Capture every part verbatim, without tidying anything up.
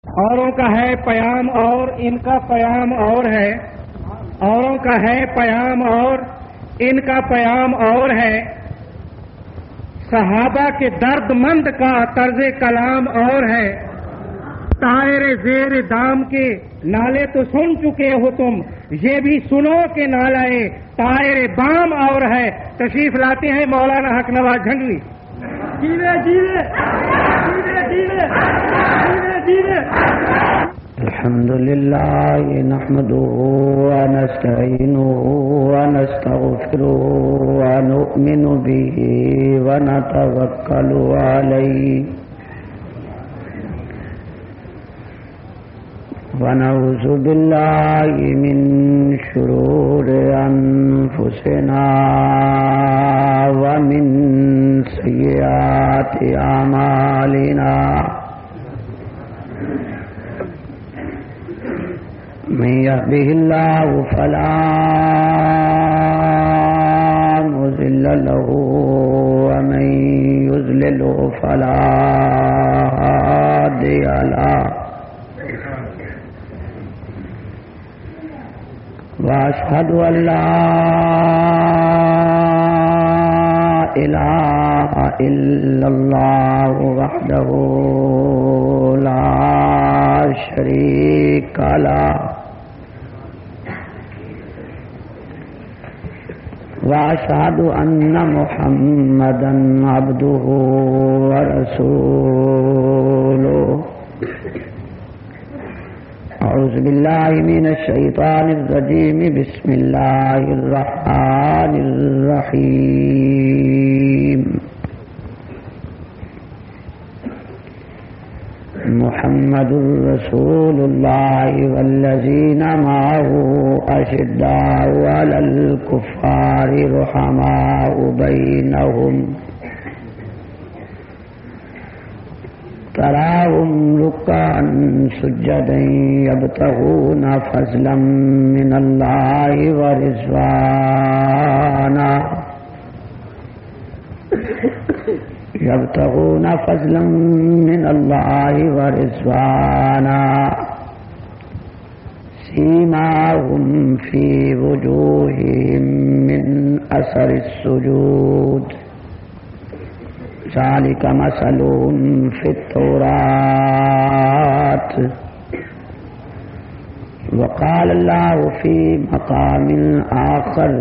اوروں کا ہے پیام اور ان کا پیام اور ہے، اوروں کا ہے پیام اور ان کا پیام اور ہے، صحابہ کے درد مند کا طرز کلام اور ہے، طائر زیر دام کے نالے تو سن چکے ہو تم، یہ بھی سنو کہ نالے طائر بام اور ہے۔ تشریف لاتے ہیں مولانا حق نواز جھنگوی۔ جیوے جیوے جیوے جیوے جیوے جیوے۔ الحمد لله نحمده ونستعينه ونستغفره ونؤمن به ونتوكل عليه ونعوذ بالله من شرور أنفسنا ومن سيئات أعمالنا، من يهده الله فلا مضل له ومن يضلله فلا هادي له، وأشهد أن لا إله إلا الله وحده لا شريك له، وأشهد أن محمدا عبده ورسوله۔ أعوذ بالله من الشيطان الرجيم، بسم الله الرحمن الرحيم۔ محمد رسول الله والذين معه أشداء على الكفار رحماء بينهم، تراهم ركعا سجدا يبتغون فضلا من الله ورضوانا يبتغون فضلا من الله ورضوانا، سيماهم في وجوههم من أثر السجود، ذلك مثلهم في التوراة، وقال الله في مقام آخر،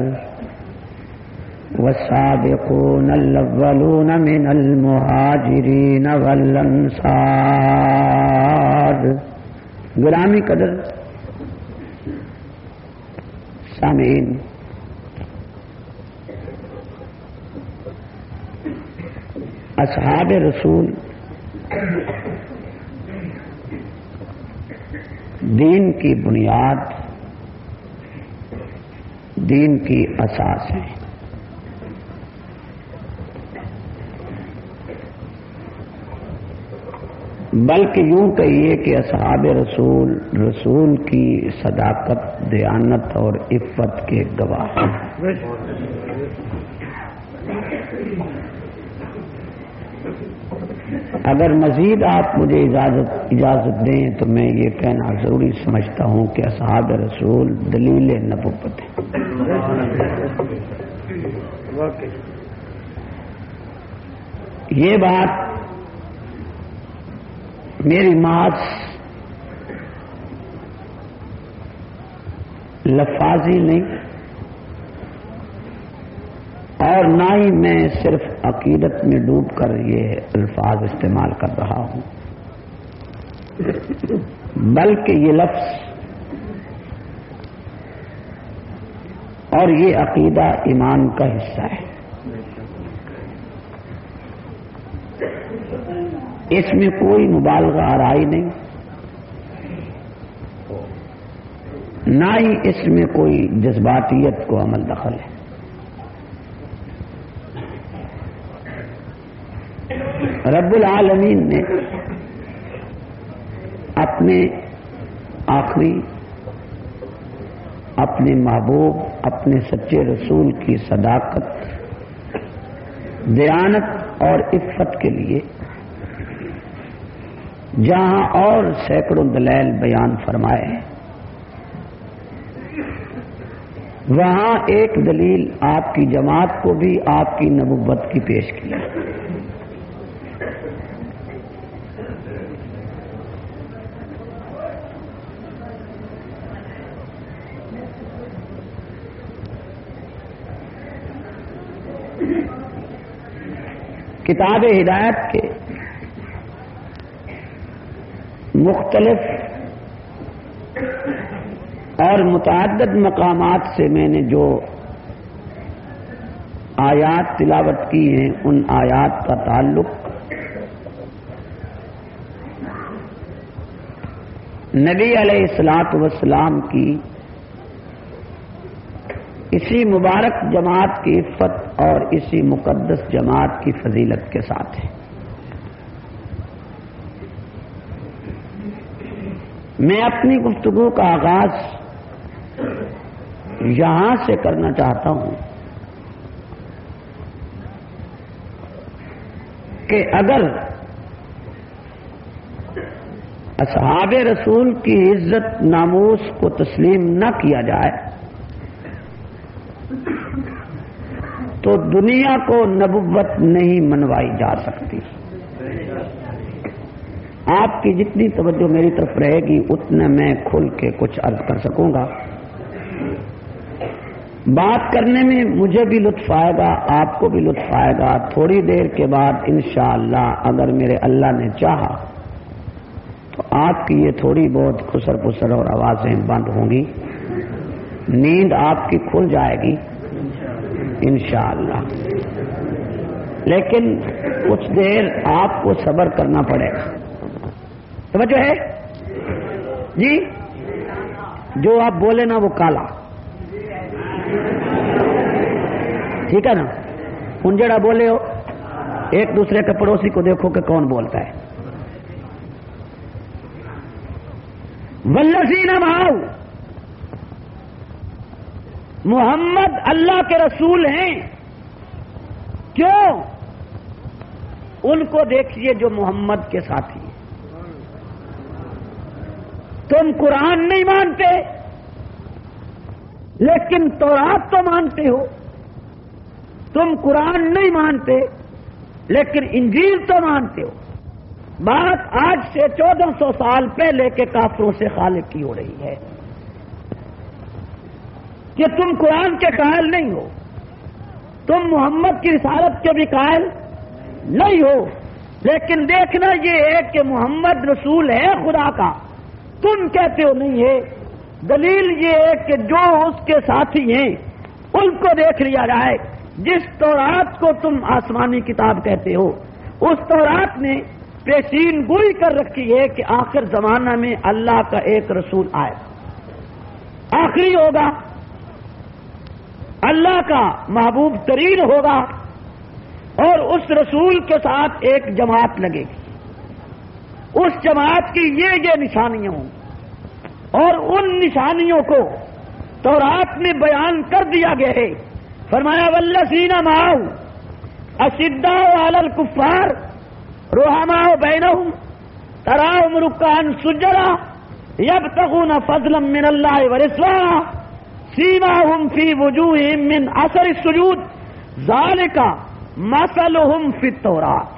والسابقون الأولون من المهاجرين والأنصار۔ گرامی قدر سامعین، اصحاب رسول دین کی بنیاد، دین کی اساس ہیں۔ بلکہ یوں کہیے کہ اصحاب رسول رسول کی صداقت، دیانت اور عفت کے گواہ ہیں۔ اگر مزید آپ مجھے اجازت اجازت دیں تو میں یہ کہنا ضروری سمجھتا ہوں کہ اصحاب رسول دلیل نبوت ہیں۔ یہ بات میری محض لفاظی نہیں، اور نہ ہی میں صرف عقیدت میں ڈوب کر یہ الفاظ استعمال کر رہا ہوں، بلکہ یہ لفظ اور یہ عقیدہ ایمان کا حصہ ہے۔ اس میں کوئی مبالغہ آرائی نہیں، نہ ہی اس میں کوئی جذباتیت کو عمل دخل ہے۔ رب العالمین نے اپنے آخری اپنے محبوب اپنے سچے رسول کی صداقت، دیانت اور عفت کے لیے جہاں اور سینکڑوں دلائل بیان فرمائے وہاں ایک دلیل آپ کی جماعت کو بھی آپ کی نبوت کی پیش کی ہے۔ کتاب ہدایت کے مختلف اور متعدد مقامات سے میں نے جو آیات تلاوت کی ہیں ان آیات کا تعلق نبی علیہ الصلوۃ والسلام کی اسی مبارک جماعت کی عفت اور اسی مقدس جماعت کی فضیلت کے ساتھ ہے۔ میں اپنی گفتگو کا آغاز یہاں سے کرنا چاہتا ہوں کہ اگر اصحاب رسول کی عزت ناموس کو تسلیم نہ کیا جائے تو دنیا کو نبوت نہیں منوائی جا سکتی۔ آپ کی جتنی توجہ میری طرف رہے گی اتنا میں کھل کے کچھ عرض کر سکوں گا۔ بات کرنے میں مجھے بھی لطف آئے گا، آپ کو بھی لطف آئے گا۔ تھوڑی دیر کے بعد انشاءاللہ اگر میرے اللہ نے چاہا تو آپ کی یہ تھوڑی بہت خسر پسر اور آوازیں بند ہوں گی، نیند آپ کی کھل جائے گی انشاءاللہ، لیکن کچھ دیر آپ کو صبر کرنا پڑے گا۔ توجہ ہے جی؟ جو آپ بولے نا وہ کالا، ٹھیک ہے نا؟ ان جڑا بولے ہو ایک دوسرے کے پڑوسی کو دیکھو کہ کون بولتا ہے۔ والذین معہ، محمد اللہ کے رسول ہیں، کیوں؟ ان کو دیکھیے جو محمد کے ساتھی ہیں۔ تم قرآن نہیں مانتے لیکن تورات تو مانتے ہو، تم قرآن نہیں مانتے لیکن انجیل تو مانتے ہو۔ بات آج سے چودہ سو سال پہلے کے کافروں سے خالق کی ہو رہی ہے کہ تم قرآن کے قائل نہیں ہو، تم محمد کی رسالت کے بھی قائل نہیں ہو، لیکن دیکھنا یہ ہے کہ محمد رسول ہے خدا کا، تم کہتے ہو نہیں ہے۔ دلیل یہ ہے کہ جو اس کے ساتھی ہیں ان کو دیکھ لیا جائے۔ جس تورات کو تم آسمانی کتاب کہتے ہو، اس تورات نے پیشین گوئی کر رکھی ہے کہ آخر زمانہ میں اللہ کا ایک رسول آئے، آخری ہوگا، اللہ کا محبوب ترین ہوگا، اور اس رسول کے ساتھ ایک جماعت لگے گی۔ اس جماعت کی یہ یہ نشانیاں ہوں، اور ان نشانیوں کو تورات میں بیان کر دیا گیا ہے۔ فرمایا والذین معہ اشداء علی الکفار رحماء بینہم تراہم رکعا سجدا یبتغون فضلا من اللہ ورضوانا سیماہم فی وجوہہم من اثر السجود ذالک مثلہم فی التوراۃ۔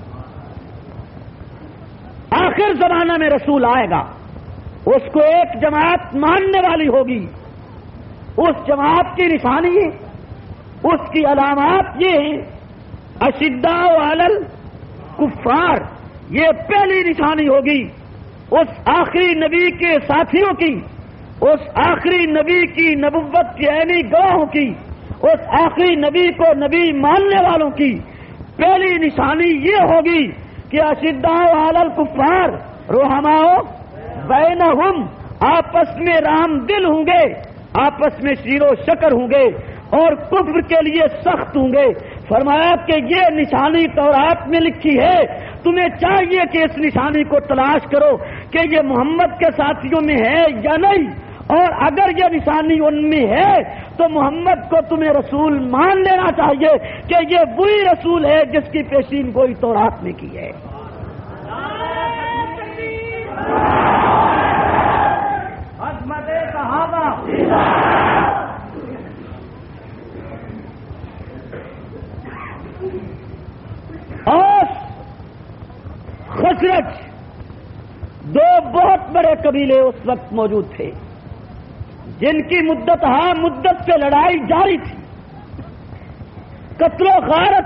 آخر زمانہ میں رسول آئے گا، اس کو ایک جماعت ماننے والی ہوگی، اس جماعت کی نشانی، اس کی علامات یہ ہیں اشداء علی الکفار، یہ پہلی نشانی ہوگی اس آخری نبی کے ساتھیوں کی، اس آخری نبی کی نبوت کے عینی گواہوں کی، اس آخری نبی کو نبی ماننے والوں کی پہلی نشانی یہ ہوگی کہ اشداء علی الکفار رحماء بینہم، آپس میں رحم دل ہوں گے، آپس میں شیر و شکر ہوں گے، اور کفر کے لیے سخت ہوں گے۔ فرمایا کہ یہ نشانی تورات میں لکھی ہے، تمہیں چاہیے کہ اس نشانی کو تلاش کرو کہ یہ محمد کے ساتھیوں میں ہے یا نہیں، اور اگر یہ نشانی ان میں ہے تو محمد کو تمہیں رسول مان لینا چاہیے کہ یہ وہی رسول ہے جس کی پیشین گوئی تورات میں کی ہے۔ عظمت صحابہ، اوس خزرج دو بہت بڑے قبیلے اس وقت موجود تھے جن کی مدت ہاں مدت سے لڑائی جاری تھی، قتل و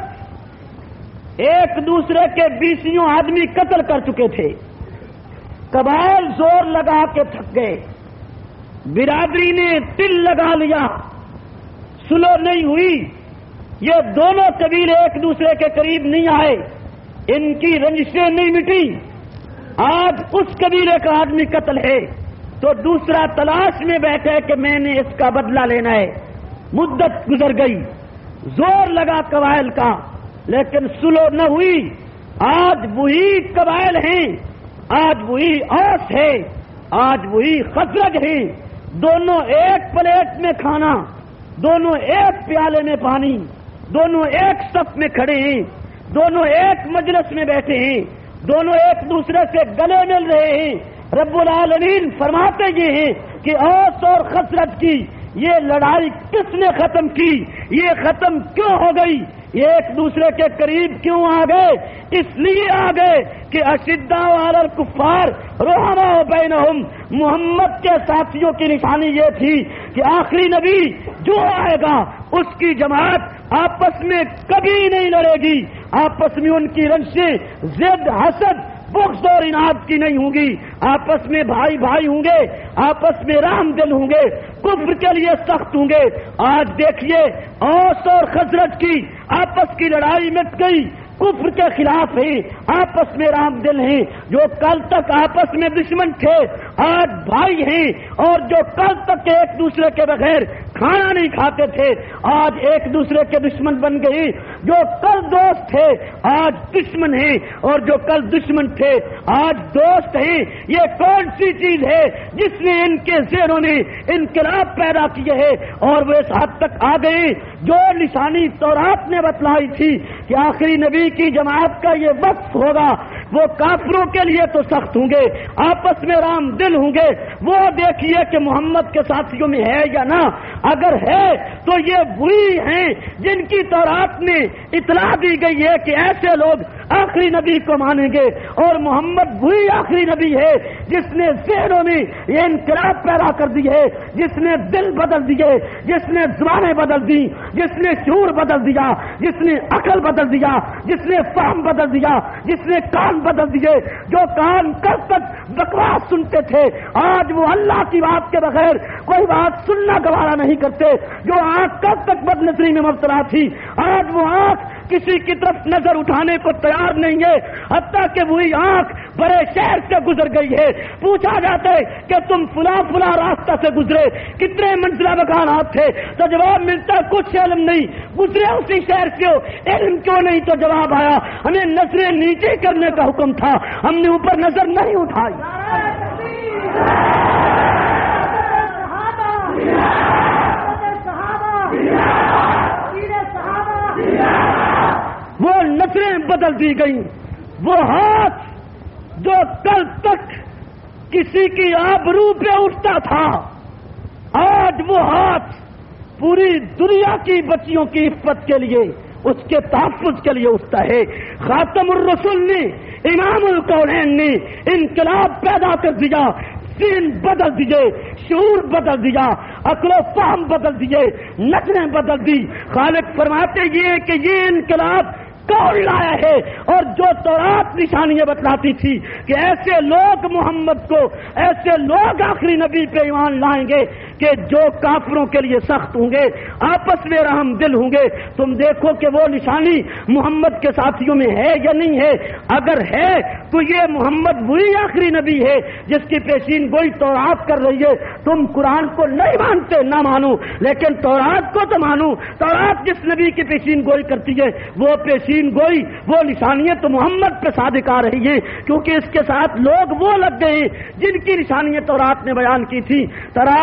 غارت، ایک دوسرے کے بیسیوں آدمی قتل کر چکے تھے، قبائل زور لگا کے تھک گئے، برادری نے تل لگا لیا، سلو نہیں ہوئی، یہ دونوں قبیلے ایک دوسرے کے قریب نہیں آئے، ان کی رنجشیں نہیں مٹی۔ آج اس قبیلے کا آدمی قتل ہے تو دوسرا تلاش میں بیٹھے کہ میں نے اس کا بدلہ لینا ہے، مدت گزر گئی، زور لگا قبائل کا لیکن سلو نہ ہوئی، آج وہی قبائل ہیں، آج وہی اوس ہے، آج وہی خزرج ہیں، دونوں ایک پلیٹ میں کھانا، دونوں ایک پیالے میں پانی، دونوں ایک صف میں کھڑے ہیں، دونوں ایک مجلس میں بیٹھے ہیں، دونوں ایک دوسرے سے گلے مل رہے ہیں۔ رب العالمین فرماتے یہ ہیں کہ اوس اور خزرج کی یہ لڑائی کس نے ختم کی، یہ ختم کیوں ہو گئی، یہ ایک دوسرے کے قریب کیوں آ گئے؟ اس لیے آ گئے کہ اشداء علی الکفار رحماء بینہم، محمد کے ساتھیوں کی نشانی یہ تھی کہ آخری نبی جو آئے گا اس کی جماعت آپس میں کبھی نہیں لڑے گی، آپس میں ان کی رنجیں ضد، حسد، بغض اور اناد کی نہیں ہوں گی، آپس میں بھائی بھائی ہوں گے، آپس میں رحم دل ہوں گے، کفر کے لیے سخت ہوں گے۔ آج دیکھیے اوس اور خزرج کی آپس کی لڑائی مٹ گئی، کفر کے خلاف ہیں، آپس میں رحم دل ہیں، جو کل تک آپس میں دشمن تھے آج بھائی ہیں، اور جو کل تک ایک دوسرے کے بغیر کھانا نہیں کھاتے تھے آج ایک دوسرے کے دشمن بن گئے، جو کل دوست تھے آج دشمن ہیں، اور جو کل دشمن تھے آج دوست ہیں۔ یہ کون سی چیز ہے جس نے ان کے ذہنوں میں انقلاب پیدا کیے ہے اور وہ اس حد تک آ گئے؟ جو نشانی تورات نے بتلائی تھی کہ آخری نبی کی جماعت کا یہ وقت ہوگا، وہ کافروں کے لیے تو سخت ہوں گے، آپس میں رام دل ہوں گے، وہ دیکھیے کہ محمد کے ساتھیوں میں ہے یا نہ، اگر ہے تو یہ وہی ہیں جن کی تورات میں اطلاع دی گئی ہے کہ ایسے لوگ آخری نبی کو مانیں گے، اور محمد وہی آخری نبی ہے جس نے ذہنوں میں یہ انقلاب پیدا کر دی ہے، جس نے دل بدل دیے، جس نے زبانیں بدل دی، جس نے شعور بدل دیا، جس نے عقل بدل دیا، جس نے فہم بدل دیا، جس نے کان بدل دیے۔ جو کان کل تک بکواس سنتے تھے آج وہ اللہ کی بات کے بغیر کوئی بات سننا گوارا نہیں کرتے۔ جو آنکھ کل تک بد نظری میں مبتلا تھی آج وہ آنکھ کسی کی طرف نظر اٹھانے کو تیار نہیں ہے، حتیٰ کہ وہی آنکھ بڑے شہر سے گزر گئی ہے۔ پوچھا جاتا ہے کہ تم فلاں فلاں راستہ سے گزرے، کتنے منزلہ مکانات تھے، تو جواب ملتا ہے کچھ علم نہیں، گزرے اسی شہر سے ہو، علم کیوں نہیں؟ تو جواب آیا ہمیں نظریں نیچے کرنے کا حکم تھا، ہم نے اوپر نظر نہیں اٹھائی۔ وہ نظریں بدل دی گئیں، وہ ہاتھ جو کل تک کسی کی آبرو پہ اٹھتا تھا آج وہ ہاتھ پوری دنیا کی بچیوں کی عفت کے لیے، اس کے تحفظ کے لیے اٹھتا ہے۔ خاتم الرسول نے، امام الکونین نے انقلاب پیدا کر دیا، سین بدل دیے، شعور بدل دیا، عقل و فہم بدل دیے، نظریں بدل دی۔ خالق فرماتے یہ کہ یہ انقلاب کون لایا ہے؟ اور جو تورات نشانیاں بتلاتی تھی کہ ایسے لوگ محمد کو، ایسے لوگ آخری نبی پہ ایمان لائیں گے کہ جو کافروں کے لیے سخت ہوں گے، آپس میں رحم دل ہوں گے۔ تم دیکھو کہ وہ نشانی محمد کے ساتھیوں میں ہے یا نہیں ہے۔ اگر ہے تو یہ محمد وہی آخری نبی ہے جس کی پیشین گوئی تورات کر رہی ہے۔ تم قرآن کو نہیں مانتے، نہ مانو، لیکن تورات کو تو مانو۔ تورات جس نبی کی پیشین گوئی کرتی ہے وہ پیشین گوئی، وہ نشانیاں تو محمد پہ صادق آ رہی ہیں، کیونکہ اس کے ساتھ لوگ وہ لگ گئے جن کی نشانیاں تورات نے بیان کی تھی۔ تراہم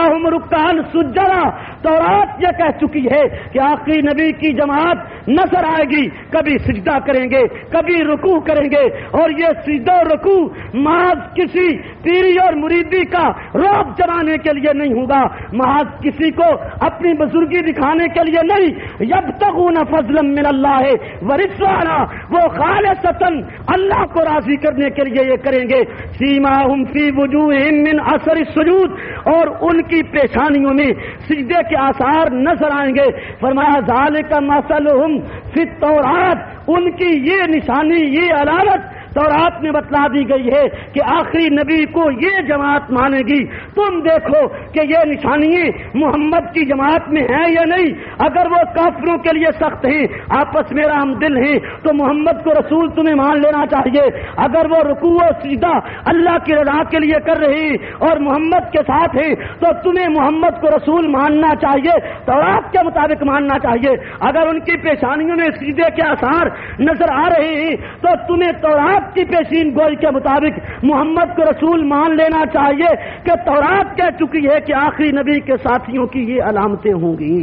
रुक्कान सुज्जदा, तौरात ये कह चुकी है कि आखिरी नबी की जमात नजर आएगी, कभी सिजदा करेंगे, कभी रुकू करेंगे, और ये सिजदा रुकू महज किसी पीरी और मुरीदी का रौब जमाने के लिए नहीं होगा, महज किसी को अपनी बुजुर्गी दिखाने के लिए नहीं। यब्तगून फज़लन मिनल्लाह व रिज़वाना, वो खालिसतन अल्लाह को राजी करने के लिए ये करेंगे। सीमाहुम फी वुजूहिहिम मिन असर सुजूद, और उनकी पेशानियों में सिजदे के आसार नजर आएंगे। फरमाया ज़ालिका मसलुहुम फित तौरात, उनकी ये निशानी, ये अलामत तौरात में बतला दी गई है कि आखिरी नबी को ये जमात मानेगी। तुम देखो कि ये निशानियां मोहम्मद की जमात में हैं या नहीं। अगर वो काफिरों के लिए सख्त हैं, आपस में राम दिल हैं, तो मोहम्मद को रसूल तुम्हें मान लेना चाहिए। अगर वो रुकू और सीधा अल्लाह की रजा के लिए कर रहे हैं और मोहम्मद के साथ हैं, तो तुम्हें मोहम्मद को रसूल मानना चाहिए, तौरात के मुताबिक मानना चाहिए। अगर उनकी पेशानियों में सीधे के आसार नजर आ रहे हैं, तो तुम्हें तौरात की पेशीन गोई के मुताबिक मोहम्मद को रसूल मान लेना चाहिए कि तौरात कह चुकी है कि आखिरी नबी के साथियों की ये अलामतें होंगी।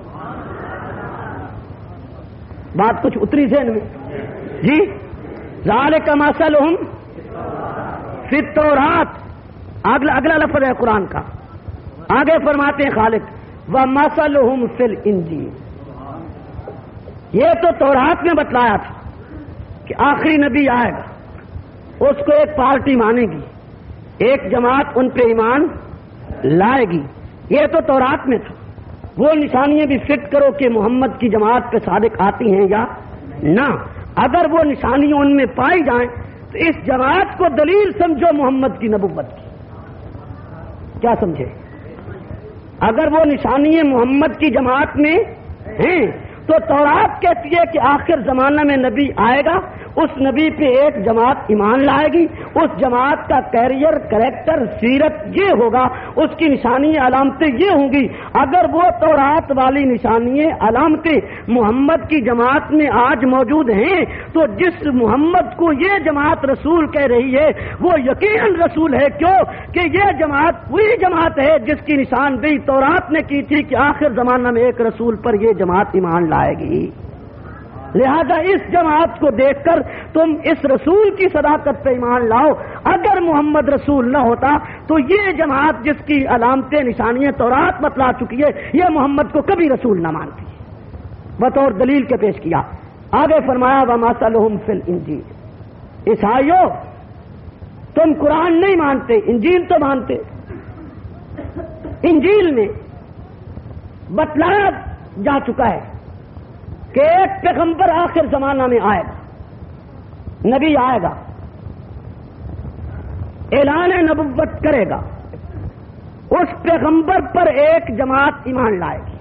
बात कुछ उतरी ज़हन में जी। ज़ालिका मसलुहुम फित तौरात, अगला अगला लफ्ज़ है कुरान का। आगे फरमाते हैं खालिक व मसलुहुम फिल इंजील, ये तो तौरात में बतलाया था कि आखिरी नबी आएगा, उसको एक पार्टी मानेगी, एक जमात उन पे ईमान लाएगी। ये तो तौरात में था। वो निशानियां भी फिट करो कि मोहम्मद की जमात पे सादिक आती हैं या ना। अगर वो निशानियां उनमें पाई जाएं तो इस जमात को दलील समझो मोहम्मद की नबुव्वत की। क्या समझे? अगर वो निशानियां मोहम्मद की जमात में हैं तो तौरात कहती है कि आखिर जमाना में नबी आएगा, उस नबी पे एक जमात ईमान लाएगी, उस जमात का कैरियर, कैरेक्टर, सीरत ये होगा, उसकी निशानियां, अलामतें ये होंगी। अगर वो तौरात वाली निशानियां, अलामतें मोहम्मद की जमात में आज मौजूद हैं, तो जिस मोहम्मद को ये जमात रसूल कह रही है वो यकीनन रसूल है। क्यों? कि ये जमात वही जमात है जिसकी निशानदेही तौरात ने की थी कि आखिर जमाना में एक रसूल पर ये जमात ईमान लाएगी। लिहाजा इस जमात को देखकर तुम इस रसूल की सदाकत पे ईमान लाओ। अगर मोहम्मद रसूल न होता तो ये जमात जिसकी अलामतें, निशानियां तौरात बतला चुकी है, ये मोहम्मद को कभी रसूल न मानती। बतौर दलील के पेश किया। आगे फरमाया व मसलुहुम फिल इंजील, ईसाइयों तुम कुरान नहीं मानते, इंजील तो मानते। इंजील में बतलाया जा चुका है कि एक पैगंबर आखिर जमाना में आएगा, नबी आएगा, ऐलान नबुव्वत करेगा, उस पैगंबर पर एक जमात ईमान लाएगी।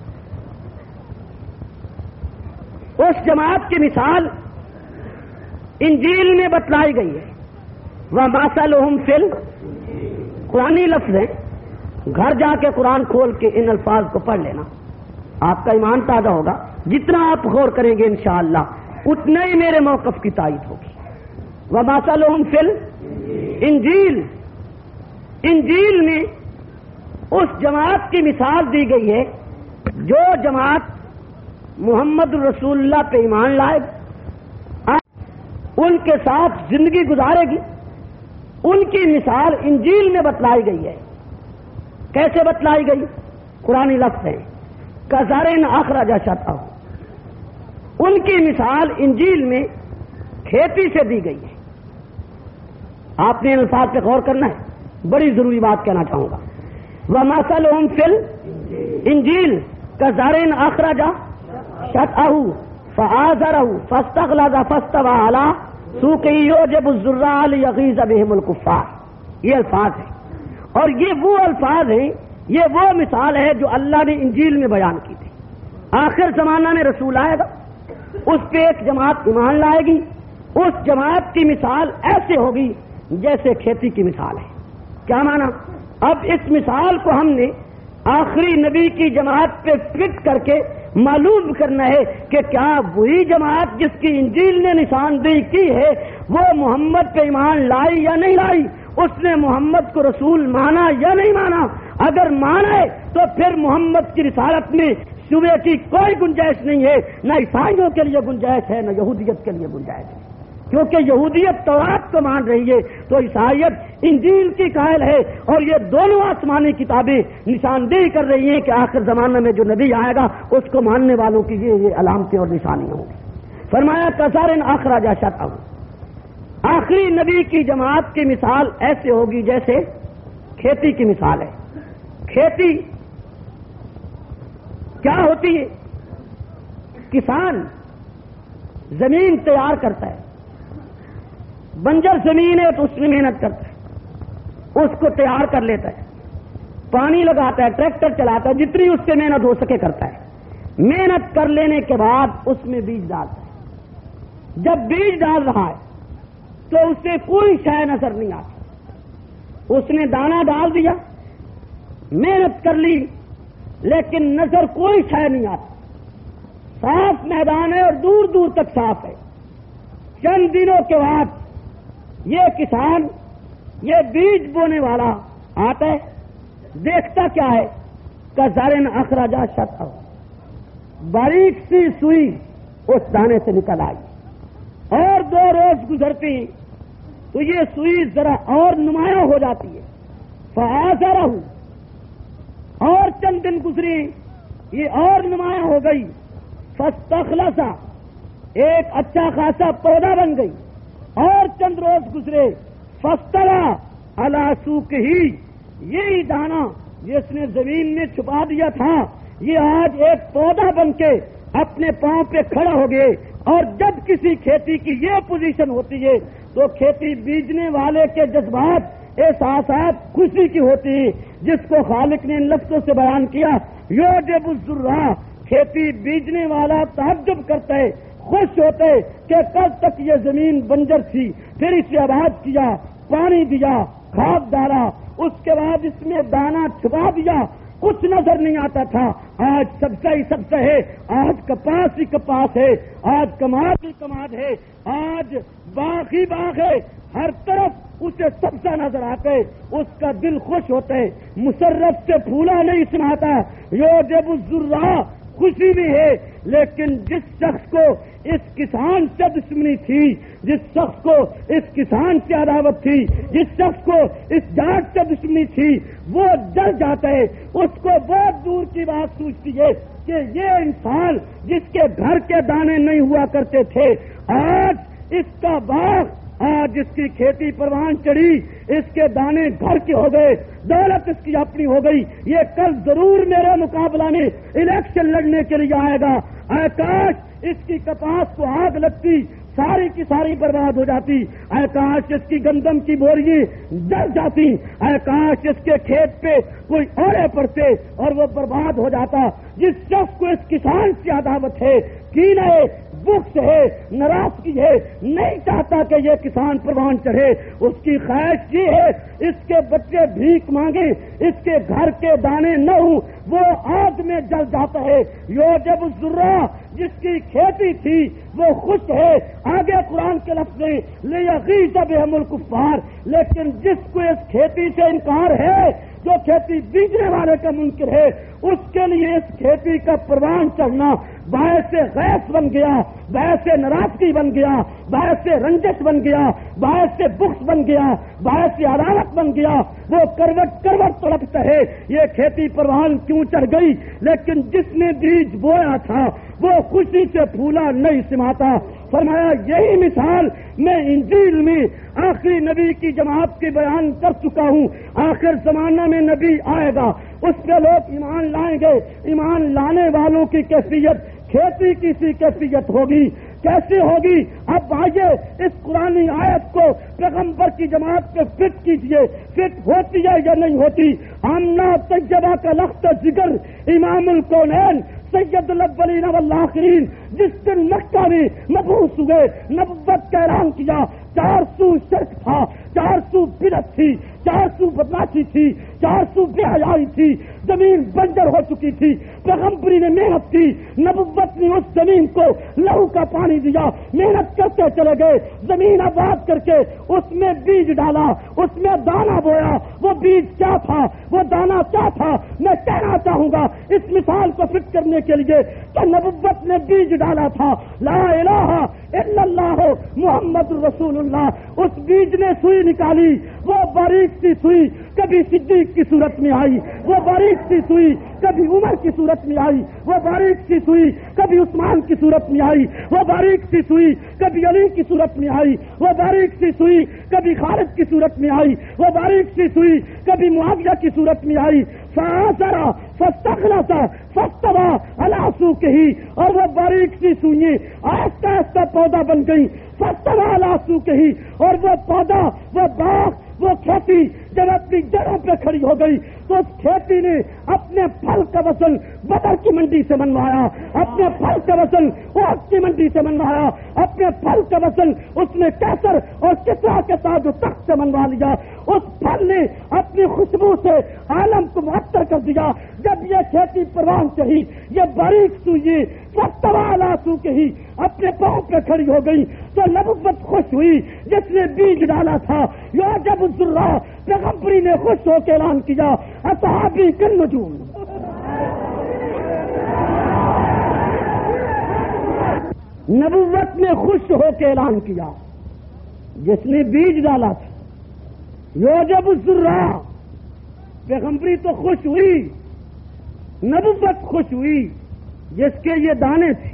उस जमात की मिसाल इंजील में बतलाई गई है। वह मसलुहुम फिल, कुरानी लफ्ज है, घर जाके कुरान खोल के इन अल्फाज को पढ़ लेना, आपका ईमान ताजा होगा। जितना आप गौर करेंगे इंशाअल्लाह उतना ही मेरे मौक़िफ़ की तायीद होगी। व मसलुहुम फिल इंजील, इंजील में उस जमात की मिसाल दी गई है जो जमात मोहम्मद रसूलुल्लाह पे ईमान लाएगी, उनके साथ जिंदगी गुजारेगी। उनकी मिसाल इंजील में बतलाई गई है। कैसे बतलाई गई? कुरानी लफ्ज़ है कज़ारिन अख़रज शतअहू, उनकी मिसाल इंजील में खेती से दी गई है। आपने इन अल्फाज पे गौर करना है, बड़ी जरूरी बात कहना चाहूंगा। व मसलुहुम फिल इंजील कज़ारिन अख़रज शतअहू फ़आज़रहू फ़स्तग़लज़ फ़स्तवा अला सूक़िही युजिबु ज़ुर्राअ लियग़ीज़ बिहिमुल कुफ़्फ़ार। ये अल्फाज है, और ये वो अल्फाज हैं, ये वो मिसाल है जो अल्लाह ने इंजील में बयान की थी। आखिर जमाना में रसूल आएगा, उस पे एक जमात ईमान लाएगी। उस जमात की मिसाल ऐसे होगी जैसे खेती की मिसाल है। क्या माना? अब इस मिसाल को हमने आखिरी नबी की जमात पे फिट करके मालूम करना है कि क्या वही जमात जिसकी इंजील ने निशानदेही की है वो मोहम्मद पे ईमान लाई या नहीं लाई। اس نے محمد کو رسول مانا یا نہیں مانا؟ اگر مانا ہے تو پھر محمد کی رسالت میں شبے کی کوئی گنجائش نہیں ہے، نہ عیسائیوں کے لیے گنجائش ہے، نہ یہودیت کے لیے گنجائش ہے، کیونکہ یہودیت تورات کو مان رہی ہے تو عیسائیت انجیل کی قائل ہے، اور یہ دونوں آسمانی کتابیں نشاندہی کر رہی ہیں کہ آخر زمانے میں جو نبی آئے گا اس کو ماننے والوں کی یہ یہ علامتیں اور نشانیاں ہوں گی۔ فرمایا کثارن اخرج شطأہ، آخری نبی کی جماعت کی مثال ایسے ہوگی جیسے کھیتی کی مثال ہے۔ کھیتی کیا ہوتی ہے؟ کسان زمین تیار کرتا ہے، بنجر زمین ہے تو اس میں محنت کرتا ہے، اس کو تیار کر لیتا ہے، پانی لگاتا ہے، ٹریکٹر چلاتا ہے، جتنی اس سے محنت ہو سکے کرتا ہے۔ محنت کر لینے کے بعد اس میں بیج ڈالتا ہے۔ جب بیج ڈال رہا ہے تو اسے کوئی شے نظر نہیں آتی، اس نے دانہ ڈال دیا، محنت کر لی، لیکن نظر کوئی شے نہیں آتی، صاف میدان ہے اور دور دور تک صاف ہے۔ چند دنوں کے بعد یہ کسان، یہ بیج بونے والا آتا ہے، دیکھتا کیا ہے؟ کزارن اخرج شطأہ، باریک سی سوئی اس دانے سے نکل آئی، اور دو روز گزرتی تو یہ سوئی ذرا اور نمایاں ہو جاتی ہے، فآزرہ، اور چند دن گزری یہ اور نمایاں ہو گئی، فاستخلص، ایک اچھا خاصا پودا بن گئی، اور چند روز گزرے، فاستوى علی سوقہ، یہی دانا جس نے زمین میں چھپا دیا تھا یہ آج ایک پودا بن کے اپنے پاؤں پہ کھڑا ہو گئے۔ اور جب کسی کھیتی کی یہ پوزیشن ہوتی ہے تو کھیتی بیجنے والے کے جذبات، احساسات خوشی کی ہوتی ہے، جس کو خالق نے ان لفظوں سے بیان کیا، یعجب الزراع، کھیتی بیجنے والا تعجب کرتا ہے، خوش ہوتے کہ کل تک یہ زمین بنجر تھی، پھر اسے آباد کیا، پانی دیا، کھاد ڈالا، اس کے بعد اس میں دانا چھپا دیا، کچھ نظر نہیں آتا تھا، آج سبزہ ہی سبزہ ہے، آج کپاس ہی کپاس ہے، آج کماد ہی کماد ہے، آج باغ ہی باغ ہے، ہر طرف اسے سبزہ نظر آتا ہے، اس کا دل خوش ہوتا ہے، مسرت سے پھولا نہیں سناتا، یعجب الزراع، خوشی بھی ہے، لیکن جس شخص کو اس کسان سے دشمنی تھی، جس شخص کو اس کسان سے عداوت تھی، جس شخص کو اس جات سے دشمنی تھی، وہ ڈر جاتا ہے، اس کو بہت دور کی بات سوچتی ہے کہ یہ انسان جس کے گھر کے دانے نہیں ہوا کرتے تھے، آج اس کا باغ، آج اس کی کھیتی پروان چڑھی، اس کے دانے گھر کے ہو گئے، دولت اس کی اپنی ہو گئی، یہ کل ضرور میرے مقابلہ میں الیکشن لڑنے کے لیے آئے گا، اے کاش اس کی کپاس کو آگ لگتی، ساری کی ساری برباد ہو جاتی، اے کاش اس کی گندم کی بوریاں جل جاتی، اے کاش اس کے کھیت پہ کوئی اوڑے پڑتے اور وہ برباد ہو جاتا۔ جس شخص کو اس کسان سے عداوت ہے، کینہ ہے، بغض ہے، ناراضگی ہے، نہیں چاہتا کہ یہ کسان پروان چڑھے، اس کی خواہش یہ ہے اس کے بچے بھیک مانگے، اس کے گھر کے دانے نہ ہوں، وہ آگ میں جل جاتا ہے۔ یعجب الزراع، جس کی کھیتی تھی وہ خوش ہے، آگے قرآن کے لفظ ہیں لیغیظ بہم الکفار، لیکن جس کو اس کھیتی سے انکار ہے، جو کھیتی بیجنے والے کا منکر ہے، اس کے لیے اس کھیتی کا پروان چڑھنا باعث غیظ بن گیا، باعث ناراضگی بن گیا، باعث رنجش بن گیا، باعث بغض بن گیا، باعث عداوت بن گیا، وہ کروٹ کروٹ تڑپتا ہے، یہ کھیتی پروان کیوں چڑھ گئی؟ لیکن جس نے بیج بویا تھا وہ خوشی سے پھولا نہیں سماتا۔ فرمایا یہی مثال میں انجیل میں آخری نبی کی جماعت کے بیان کر چکا ہوں، آخر زمانہ میں نبی آئے گا، اس پہ لوگ ایمان لائیں گے، ایمان لانے والوں کی کیفیت کھیتی کی سی کیفیت ہوگی، کیسے ہوگی؟ اب آئیے اس قرآنی آیت کو پیغمبر کی جماعت پہ فٹ کیجئے، فٹ ہوتی ہے یا نہیں ہوتی؟ آمنا طیبہ کا لخت جگر امام الکونین سید الاولین والآخرین جس دن مکہ میں مبعوث ہوئے، نبوت کا اعلان کیا، چار سو شرک تھا، چار سو بدعت تھی، چار سو بدماشی تھی، چار سو بے حیائی تھی، زمین بنجر ہو چکی تھی، پیغمبری نے محنت کی، نبوت نے اس زمین کو لہو کا پانی دیا، محنت کرتے چلے گئے، زمین آباد کر کے اس میں بیج ڈالا، اس میں دانا بویا۔ وہ بیج کیا تھا، وہ دانا کیا تھا؟ میں کہنا چاہوں گا اس مثال کو فٹ کرنے کے لیے کہ نبوت نے بیج ڈالا تھا، لا الہ الا اللہ محمد رسول اللہ۔ اس بیج نے سوئی نکالی، وہ باریک سی سوئی کبھی صدیق کی صورت میں آئی، وہ باریک سی سوئی کبھی عمر کی صورت میں آئی، وہ باریک سی سوئی کبھی عثمان کی صورت میں آئی، وہ باریک سی سوئی کبھی علی کی صورت میں آئی، وہ باریک سی سوئی کبھی خالد کی صورت میں آئی، وہ باریک سی سوئی کبھی معاویہ کی صورت میں آئی۔ فآثر فاستغلظ فاستوى على سوقه، اور وہ باریک سی سوئیں آہستہ آہستہ پودا بن گئی، فاستوى على سوقه، اور وہ پودا، وہ باغ، وہ کھیتی جب اپنی جڑوں پہ کھڑی ہو گئی تو اس کھیتی نے اپنے پھل کا وزن بدر کی منڈی سے منوایا، اپنے پھل کا وزن احد کی منڈی سے منوایا، اپنے پھل کا وزن اس نے کیسر اور کسرا کے ساتھ جو تخت سے منوا لیا۔ اس پھل نے اپنی خوشبو سے عالم کو معطر کر دیا۔ جب یہ کھیتی پروان چڑھی، یہ باریک سوئی فاستوى سوقه ہی اپنے پاؤں پہ کھڑی ہو گئی تو نبوت خوش ہوئی جس نے بیج ڈالا تھا۔ یا جب الذرہ پیغمبری نے خوش ہو کے اعلان کیا، اصحابی کالنجوم، نبوت نے خوش ہو کے اعلان کیا جس نے بیج ڈالا تھا۔ یا جب الذرہ پیغمبری تو خوش ہوئی، نبوت خوش ہوئی جس کے یہ دانے تھے،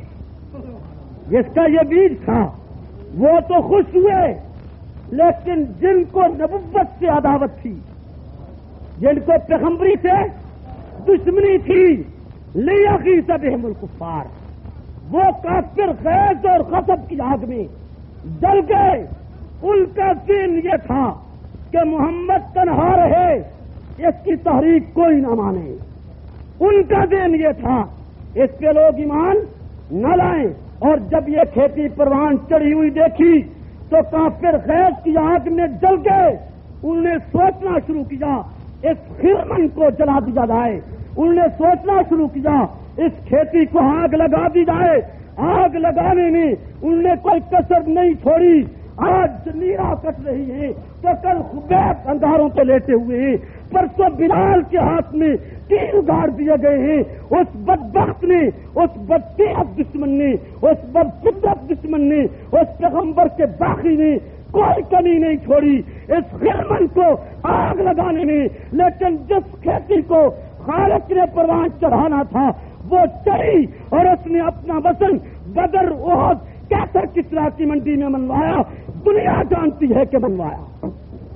جس کا یہ بیج تھا، وہ تو خوش ہوئے، لیکن جن کو نبوت سے عداوت تھی، جن کو پیغمبری سے دشمنی تھی، لیغیظ بہم الکفار، وہ کافر غیظ اور غضب کی آگ میں جل گئے۔ ان کا دین یہ تھا کہ محمد تنہا رہے، اس کی تحریک کوئی نہ مانے۔ ان کا دین یہ تھا اس پہ لوگ ایمان نہ لائیں۔ اور جب یہ کھیتی پروان چڑھی ہوئی دیکھی تو کافر غیظ کی آگ میں جل گئے۔ انہوں نے سوچنا شروع کیا اس خرمن کو جلا دیا جائے، انہوں نے سوچنا شروع کیا اس کھیتی کو آگ لگا دی جائے۔ آگ لگانے میں انہوں نے کوئی کسر نہیں چھوڑی۔ آج نیرا کٹ رہی ہے تو کل خبیب اندھاروں پہ لیٹے ہوئے ہیں، پرسوں بلال کے ہاتھ میں تیر گاڑ دیے گئے ہیں۔ اس بدبخت نے، اس بدتیب دشمن نے، اس بدشدت دشمن نے، اس پیغمبر کے باقی نے کوئی کمی نہیں چھوڑی اس خرمن کو آگ لگانے میں۔ لیکن جس کھیتی کو خالق نے پروان چڑھانا تھا وہ چڑھی، اور اس نے اپنا وزن بدر احد کیسر کسرا کی منڈی میں منوایا۔ دنیا جانتی ہے کہ منوایا۔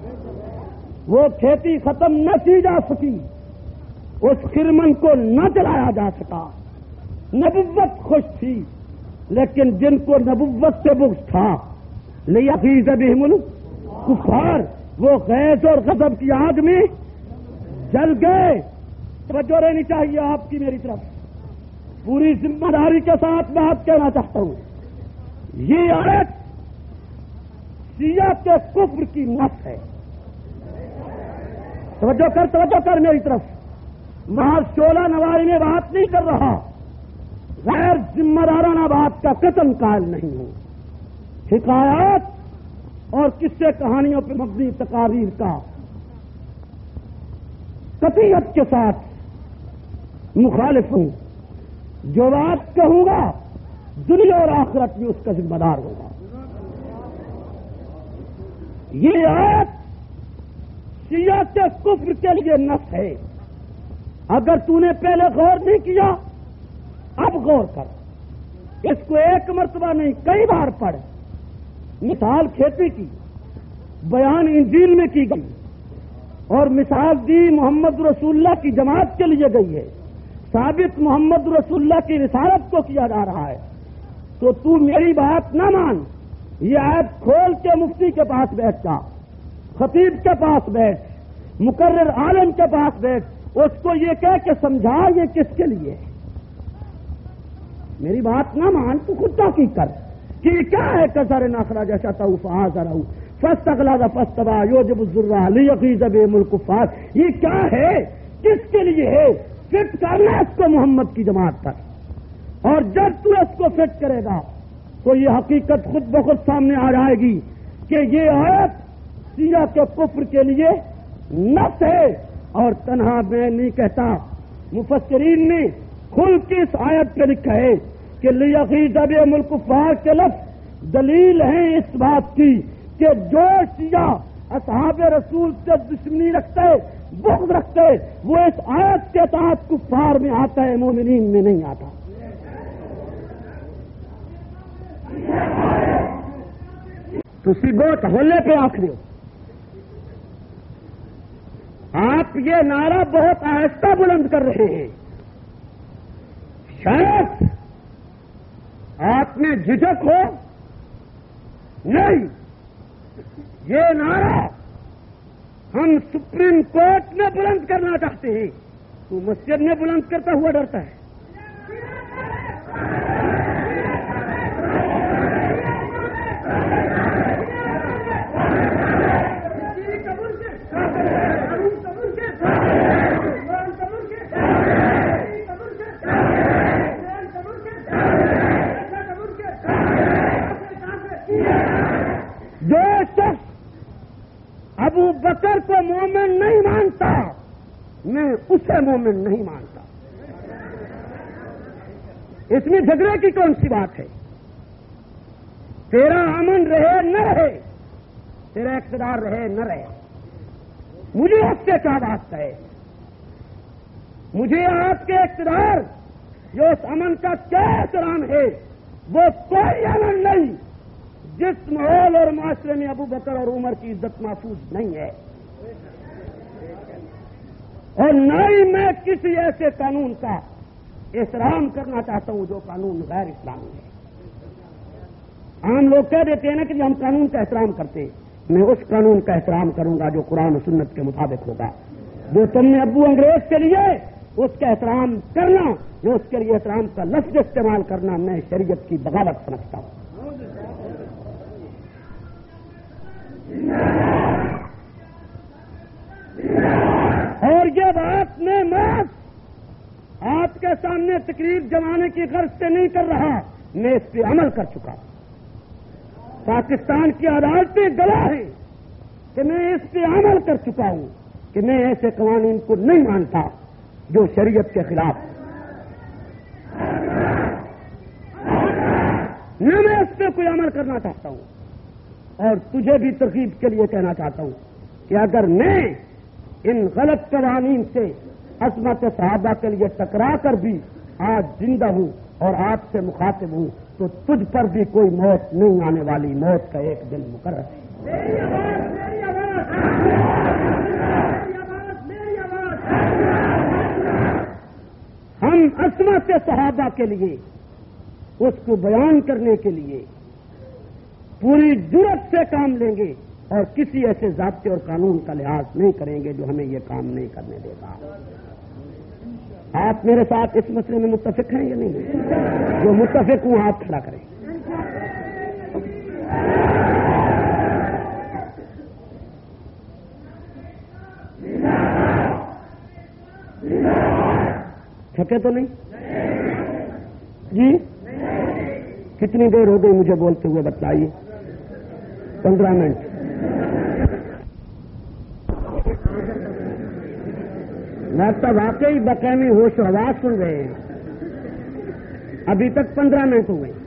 وہ کھیتی ختم نہ کی جا سکی، اس خرمن کو نہ جلایا جا سکا۔ نبوت خوش تھی، لیکن جن کو نبوت سے بغض تھا، لیغیظ بہم الکفار، وہ غیظ اور غضب کی آگ میں جل گئے۔ توجہ رہنی چاہیے آپ کی میری طرف، پوری ذمہ داری کے ساتھ بات کہنا چاہتا ہوں۔ یہ آیت شیعہ کے کفر کی نس ہے۔ توجہ کر توجہ کر میری طرف، محض شعلہ نواری میں بات نہیں کر رہا، غیر ذمہ دارانہ بات کا قطن قائل نہیں ہوں۔ حکایات اور قصے کہانیوں پر مبنی تقاریر کا قطعیت کے ساتھ مخالف ہوں۔ جو بات کہوں گا دنیا اور آخرت میں اس کا ذمہ دار ہوگا۔ یہ آیت شیعہ کے کفر کے لیے نص ہے۔ اگر تو نے پہلے غور نہیں کیا اب غور کر، اس کو ایک مرتبہ نہیں کئی بار پڑھ۔ مثال کھیتی کی بیان انجیل میں کی گئی، اور مثال دی محمد رسول اللہ کی جماعت کے لیے گئی ہے، ثابت محمد رسول اللہ کی رسالت کو کیا جا رہا ہے۔ تو تو میری بات نہ مان، یہ آیت کھول کے مفتی کے پاس بیٹھ جا، خطیب کے پاس بیٹھ، مقرر عالم کے پاس بیٹھ، اس کو یہ کہہ کے سمجھا یہ کس کے لیے ہے۔ میری بات نہ مان، تو خود تحقیق کر کہ یہ کیا ہے۔ کسر نخرا جیسا تو فآزرہ فاستغلظ فاستوى یوجب الذرہ لیغیظ بہم الکفار، یہ کیا ہے؟ کس کے لیے ہے؟ فٹ کرنا اس کو محمد کی جماعت پر، اور جب تو اس کو فٹ کرے گا تو یہ حقیقت خود بخود سامنے آ جائے گی کہ یہ آیت شیعہ کے کفر کے لیے نص ہے، اور تنہا میں نہیں کہتا، مفسرین نے کھل کے اس آیت پہ لکھا ہے کہ لیغیظ بہم الکفار کے لفظ دلیل ہیں اس بات کی کہ جو شیعہ اصحاب رسول سے دشمنی رکھتے بغض رکھتے وہ اس آیت کے تحت کفار میں آتا ہے، مومنین میں نہیں آتا۔ تسی بہت ہولے پہ آخ رہے ہو، آپ یہ نعرہ بہت آہستہ بلند کر رہے ہیں، شاید آپ میں جھجک ہو، نہیں، یہ نعرہ ہم سپریم کورٹ میں بلند کرنا چاہتے ہیں، تو مسجد میں بلند کرتا ہوا ڈرتا ہے۔ جو شخص ابو بکر کو مومن نہیں مانتا میں اسے مومن نہیں مانتا۔ اس میں جھگڑے کی کون سی بات ہے؟ تیرا امن رہے نہ رہے، تیرا اقتدار رہے نہ رہے، مجھے اس سے کیا واسطہ ہے؟ مجھے آپ کے اقتدار جو اس امن کا کیا احترام ہے، وہ کوئی امن نہیں جس ماحول اور معاشرے میں ابو بکر اور عمر کی عزت محفوظ نہیں ہے، اور نہ ہی میں کسی ایسے قانون کا احترام کرنا چاہتا ہوں جو قانون غیر اسلامی ہے۔ عام لوگ کہہ دیتے ہیں نا کہ ہم قانون کا احترام کرتے، میں اس قانون کا احترام کروں گا جو قرآن و سنت کے مطابق ہوگا۔ جو تم نے ابو انگریز کے لیے اس کا احترام کرنا، جو اس کے لیے احترام کا لفظ استعمال کرنا، میں شریعت کی بغاوت سمجھتا ہوں۔ اور یہ بات میں میں آپ کے سامنے تقریر جمانے کی غرض سے نہیں کر رہا، میں اس پہ عمل کر چکا۔ پاکستان کی عدالتیں گواہ ہیں کہ میں اس پہ عمل کر چکا ہوں کہ میں ایسے قوانین کو نہیں مانتا جو شریعت کے خلاف، نہ میں اس پہ کوئی عمل کرنا چاہتا ہوں۔ اور تجھے بھی ترغیب کے لیے کہنا چاہتا ہوں کہ اگر میں ان غلط قوانین سے عصمت صحابہ کے لیے ٹکرا کر بھی آج زندہ ہوں اور آپ سے مخاطب ہوں تو تجھ پر بھی کوئی موت نہیں آنے والی، موت کا ایک دن مقرر ہے۔ ہم عصمت صحابہ کے لیے اس کو بیان کرنے کے لیے پوری جرت سے کام لیں گے اور کسی ایسے ضابطے اور قانون کا لحاظ نہیں کریں گے جو ہمیں یہ کام نہیں کرنے دے گا۔ آپ میرے ساتھ اس مسئلے میں متفق ہیں یا نہیں؟ جو متفق ہوں آپ کھڑا کریں۔ تھکے تو نہیں جی؟ کتنی دیر ہو گئی مجھے بولتے ہوئے بتلائیے؟ پندرہ منٹ۔ لگتا واقعی بقیمی ہوش و حواس سن رہے ہیں، ابھی تک پندرہ منٹ ہو گئے۔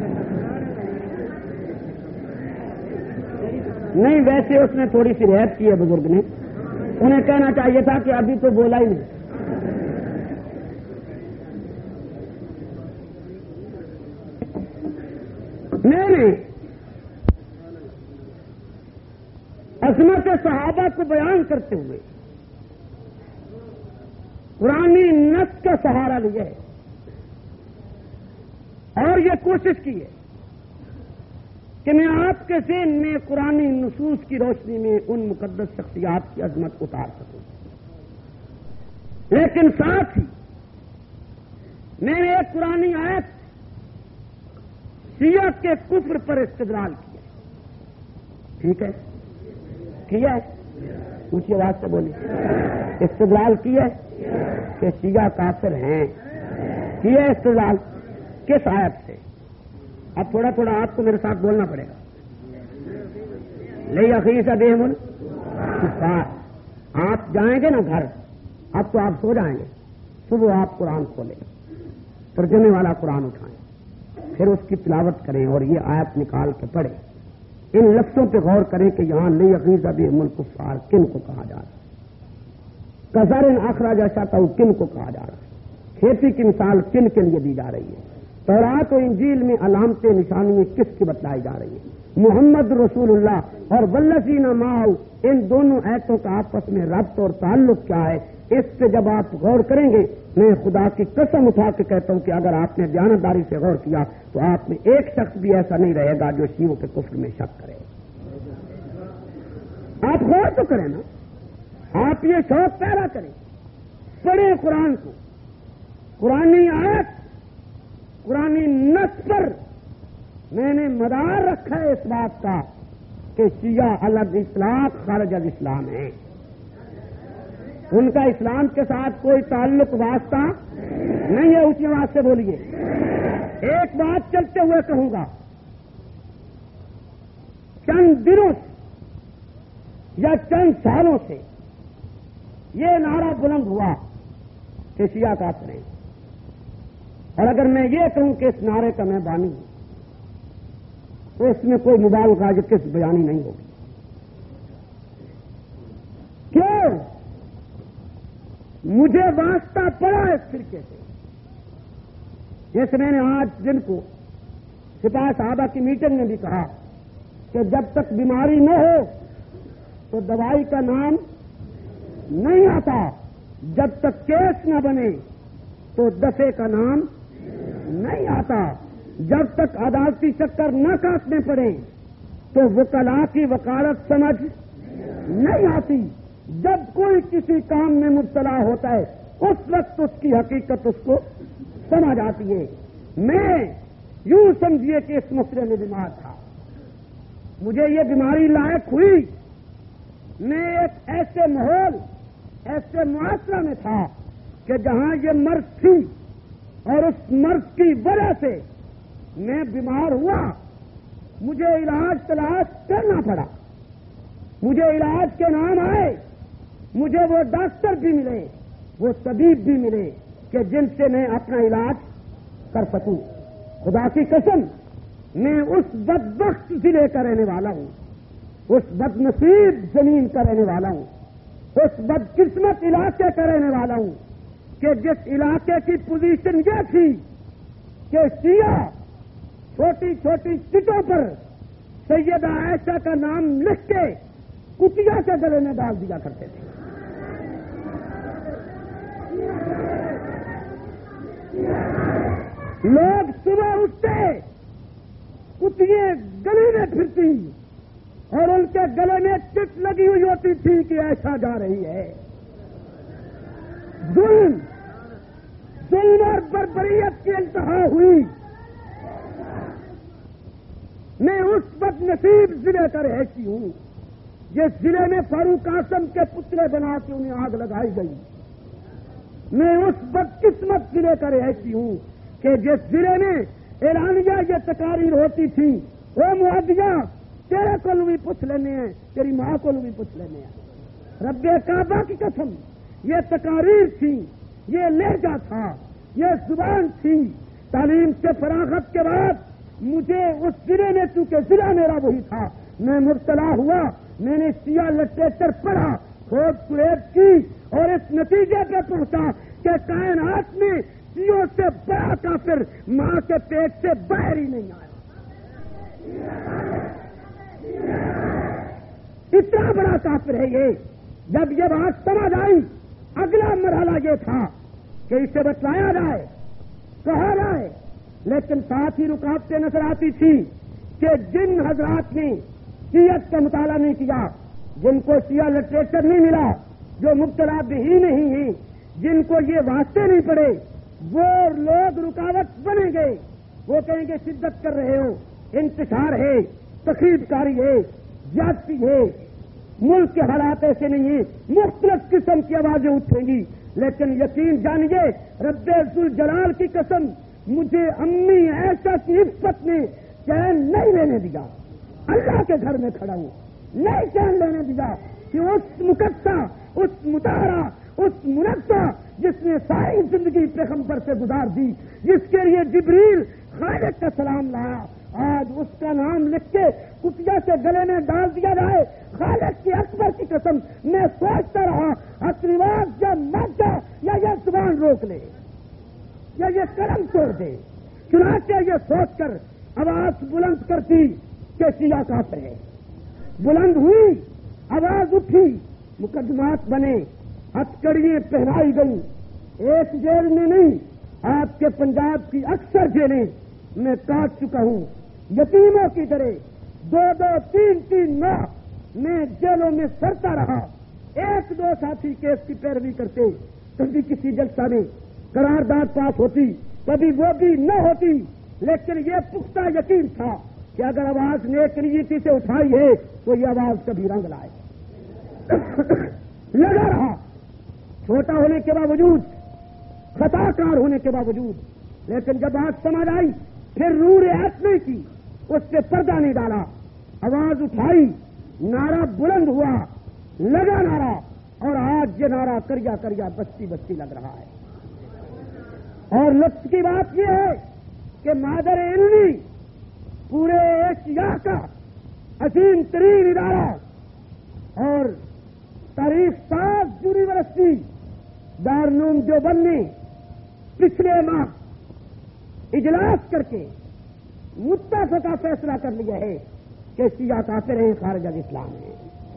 نہیں، ویسے اس نے تھوڑی سی رعایت کی ہے بزرگ نے، انہیں کہنا چاہیے تھا کہ ابھی تو بولا ہی نہیں۔ میں نے عظمت صحابہ کو بیان کرتے ہوئے قرآنی نص کا سہارا لیا ہے اور یہ کوشش کی ہے کہ میں آپ کے ذہن میں قرآنی نصوص کی روشنی میں ان مقدس شخصیات کی عظمت اتار سکوں، لیکن ساتھ ہی میں نے ایک قرآنی آیت شیعہ کے کفر پر استدلال کیا۔ ٹھیک ہے؟ کیا ہے؟ اونچی آواز سے بولی۔ استدلال کیا ہے کہ شیعہ کافر ہیں، کیا استدلال کس آیت سے؟ اب تھوڑا تھوڑا آپ کو میرے ساتھ بولنا پڑے گا۔ لئی اخیس بہم الکفار، آپ جائیں گے نا گھر، اب تو آپ سو جائیں گے، صبح آپ قرآن کھولیں، ترجمے والا قرآن اٹھائیں، پھر اس کی تلاوت کریں اور یہ آیت نکال کے پڑھیں، ان لفظوں پہ غور کریں کہ یہاں لئی اخیس بہم الکفار کن کو کہا جا رہا ہے، کزر اخراج شطہ کن کو کہا جا رہا ہے، کھیتی کی مثال کن کے لیے دی جا رہی ہے، تورات و انجیل میں علامتیں نشانیاں کس کی بتلائی جا رہی ہیں، محمد رسول اللہ اور والذین معہ، ان دونوں آیتوں کا آپس میں ربط اور تعلق کیا ہے، اس پہ جب آپ غور کریں گے، میں خدا کی قسم اٹھا کے کہتا ہوں کہ اگر آپ نے دیانتداری سے غور کیا تو آپ میں ایک شخص بھی ایسا نہیں رہے گا جو شیعوں کے کفر میں شک کرے۔ آپ غور تو کریں نا، آپ یہ شوق پیدا کریں، پڑھیں قرآن کو، قرآنی آیت، قرآنی نص پر میں نے مدار رکھا ہے اس بات کا کہ شیعہ الگ اطلاق خارج از اسلام ہے، ان کا اسلام کے ساتھ کوئی تعلق واسطہ نہیں ہے۔ اونچی آواز سے بولیے۔ ایک بات چلتے ہوئے کہوں گا، چند دنوں سے یا چند سالوں سے یہ نعرہ بلند ہوا کہ شیعہ کافر ہیں، اور اگر میں یہ کہوں کہ اس نعرے کا میں بانی ہوں تو اس میں کوئی مبالغہ جو کس بیانی نہیں ہوگی۔ کیوں؟ مجھے واسطہ پڑا اس فرقے سے، جس میں نے آج دن کو سپاہ صحابہ کی میٹنگ میں بھی کہا کہ جب تک بیماری نہ ہو تو دوائی کا نام نہیں آتا، جب تک کیس نہ بنے تو دفے کا نام نہیں آتا، جب تک عدالتی چکر نہ کاٹنے پڑے تو وکلاء کی وکالت سمجھ نہیں آتی، جب کوئی کسی کام میں مبتلا ہوتا ہے اس وقت اس کی حقیقت اس کو سمجھ آتی ہے۔ میں یوں سمجھیے کہ اس مسئلے میں بیمار تھا، مجھے یہ بیماری لاحق ہوئی، میں ایک ایسے ماحول، ایسے معاشرہ میں تھا کہ جہاں یہ مرض تھی، اور اس مرض کی وجہ سے میں بیمار ہوا، مجھے علاج تلاش کرنا پڑا، مجھے علاج کے نام آئے، مجھے وہ ڈاکٹر بھی ملے، وہ طبیب بھی ملے کہ جن سے میں اپنا علاج کر سکوں۔ خدا کی قسم، میں اس بدبخت ضلع کا رہنے والا ہوں، اس بد نصیب زمین کا رہنے والا ہوں، اس بدقسمت علاقے کا رہنے والا ہوں کہ جس علاقے کی پوزیشن یہ تھی کہ شیعہ چھوٹی چھوٹی چٹوں پر سیدہ عائشہ کا نام لکھ کے کتیا کے گلے میں ڈال دیا کرتے تھے۔ لوگ صبح اٹھتے، کتیے گلی میں پھرتی اور ان کے گلے میں چٹ لگی ہوئی ہوتی تھی کہ عائشہ جا رہی ہے۔ ظلم ظلم اور بربریت کی انتہا ہوئی۔ میں اس بد نصیب ضلع کا رہتی ہوں جس ضلع میں فاروق اعظم کے پتلے بنا کے انہیں آگ لگائی گئی۔ میں اس بدقسمت ضلع کا رہتی ہوں کہ جس ضلع میں اعلانیہ یہ تقاریر ہوتی تھی، وہ معاہدہ تیرے کو بھی پوچھ لینے ہیں، تیری ماں کو بھی پوچھ لینے ہیں۔ رب کعبہ کی قسم، یہ تقاریر تھی، یہ لہجہ تھا، یہ زبان تھی۔ تعلیم سے فراغت کے بعد مجھے اس ضلع میں، چونکہ ضلع میرا وہی تھا، میں مبتلا ہوا، میں نے شیعہ لٹریچر پڑھا، کھوج کریب کی اور اس نتیجے پہ پہنچا کہ کائنات میں شیعوں سے بڑا کافر ماں کے پیٹ سے باہر ہی نہیں آیا۔ اتنا بڑا کافر ہے یہ۔ جب یہ بات سمجھ آئی، اگلا مرحلہ یہ تھا کہ اسے بتلایا جائے، کہا جائے، لیکن ساتھ ہی رکاوٹیں نظر آتی تھی کہ جن حضرات نے شیعت کا مطالعہ نہیں کیا، جن کو شیعہ لٹریچر نہیں ملا، جو مبتلا بھی نہیں ہیں، جن کو یہ واسطے نہیں پڑے، وہ لوگ رکاوٹ بنیں گے۔ وہ کہیں گے شدت کر رہے ہو، انتشار ہے، تخریب کاری ہے، زیادتی ہے، ملک کے حالات ایسے نہیں ہیں، مختلف قسم کی آوازیں اٹھیں گی۔ لیکن یقین جانیے رب ذوالجلال کی قسم مجھے امی ایسا کی عفت نے چین نہیں لینے دیا، اللہ کے گھر میں کھڑا ہوں، نہیں چین لینے دیا کہ اس مقدسہ، اس مطہرہ، اس منقطہ جس نے ساری زندگی پیغمبر سے گزار دی، جس کے لیے جبریل خالق کا سلام لایا، آج اس کا نام لکھ کے کتیا کے گلے میں ڈال دیا جائے۔ خالق کی اکبر کی قسم میں سوچتا رہا اقلیت یا مادہ یا یہ زبان روک لے یا یہ قلم توڑ دے، چنانچہ یہ سوچ کر آواز بلند کرتی کہ شیعہ کافر ہے، بلند ہوئی، آواز اٹھی، مقدمات بنے، ہتھکڑیاں پہنائی گئی، ایک جیل میں نہیں آپ کے پنجاب کی اکثر جیلیں میں کاٹ چکا ہوں، یتیموں کی طرح دو دو تین تین ماہ میں جیلوں میں سڑتا رہا، ایک دو ساتھی کیس کی پیروی کرتے، کبھی کسی جلسہ میں قرارداد پاس ہوتی، کبھی وہ بھی نہ ہوتی، لیکن یہ پختہ یقین تھا کہ اگر آواز نیک نیتی سے اٹھائی ہے تو یہ آواز کبھی رنگ لائے۔ لگا رہا، چھوٹا ہونے کے باوجود، خطا کار ہونے کے باوجود، لیکن جب بات سمجھ آئی پھر روح رعایت نہیں کی، اس سے پردہ نہیں ڈالا، آواز اٹھائی، نعرہ بلند ہوا، لگا نعرہ، اور آج یہ نعرہ کریا کریا بستی بستی لگ رہا ہے۔ اور لطف کی بات یہ ہے کہ مادر علمی پورے ایشیا کا عظیم ترین ادارہ اور تاریخ ساز یونیورسٹی دارالعلوم دیوبند نے پچھلے ماہ اجلاس کر کے متفقہ فیصلہ کر لیا ہے کہ شیعہ کافر ہیں، خارج الاسلام ہیں۔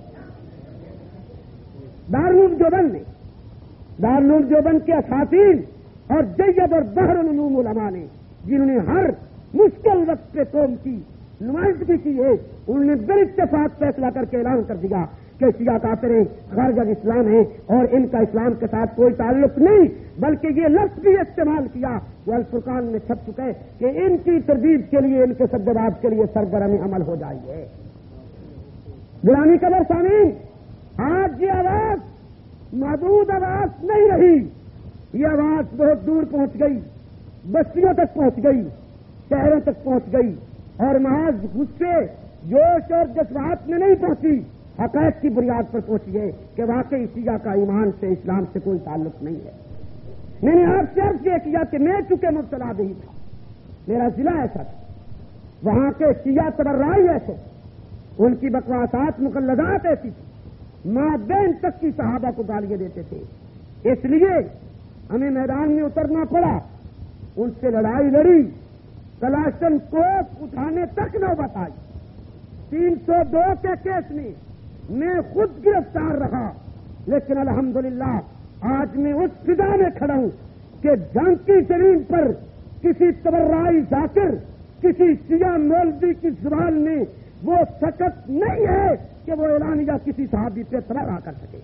دارالعلوم دیوبند نے، دارالعلوم دیوبند کے اساتذہ اور جید اور بحر العلوم علماء نے، جنہوں نے ہر مشکل وقت پہ قوم کی نمائندگی کی ہے، انہوں نے بال اتفاق فیصلہ کر کے اعلان کر دیا کہ شیعہ کافر ہیں، خارج الاسلام ہیں، اور ان کا اسلام کے ساتھ کوئی تعلق نہیں، بلکہ یہ لفظ بھی استعمال کیا وہ الفرقان میں چھپ چکا ہے کہ ان کی تردید کے لیے، ان کے سدباب کے لیے سرگرم عمل ہو جائیے۔ گرامی قدر سامعین، آج یہ آواز محدود آواز نہیں رہی، یہ آواز بہت دور پہنچ گئی، بستیوں تک پہنچ گئی، شہروں تک پہنچ گئی، اور محض غصے، جوش اور جذبات میں نہیں پہنچی، حقائق کی بنیاد پر پہنچی ہے کہ واقعی شیعہ کا ایمان سے، اسلام سے کوئی تعلق نہیں ہے۔ میں نے آپ سے عرض یہ کیا کہ میں چونکہ مبتلا نہیں تھا، میرا ضلع ایسا تھا، وہاں کے شیعہ تبرعی ایسے، ان کی بکواسات مقلدات ایسی تھی، ماں بہن تک کی صحابہ کو گالیاں دیتے تھے، اس لیے ہمیں میدان میں اترنا پڑا، ان سے لڑائی لڑی، کلاشن کوپ اٹھانے تک نوبت آئی، تین سو دو کے کیس میں میں خود گرفتار رہا، لیکن الحمدللہ آج میں اس فضا میں کھڑا ہوں کہ جھانکی زمین پر کسی تبرعی ذاکر، کسی شیعہ مولوی کی زبان میں وہ سکت نہیں ہے کہ وہ اعلانیہ کسی صحابی پہ تبرع کر سکے۔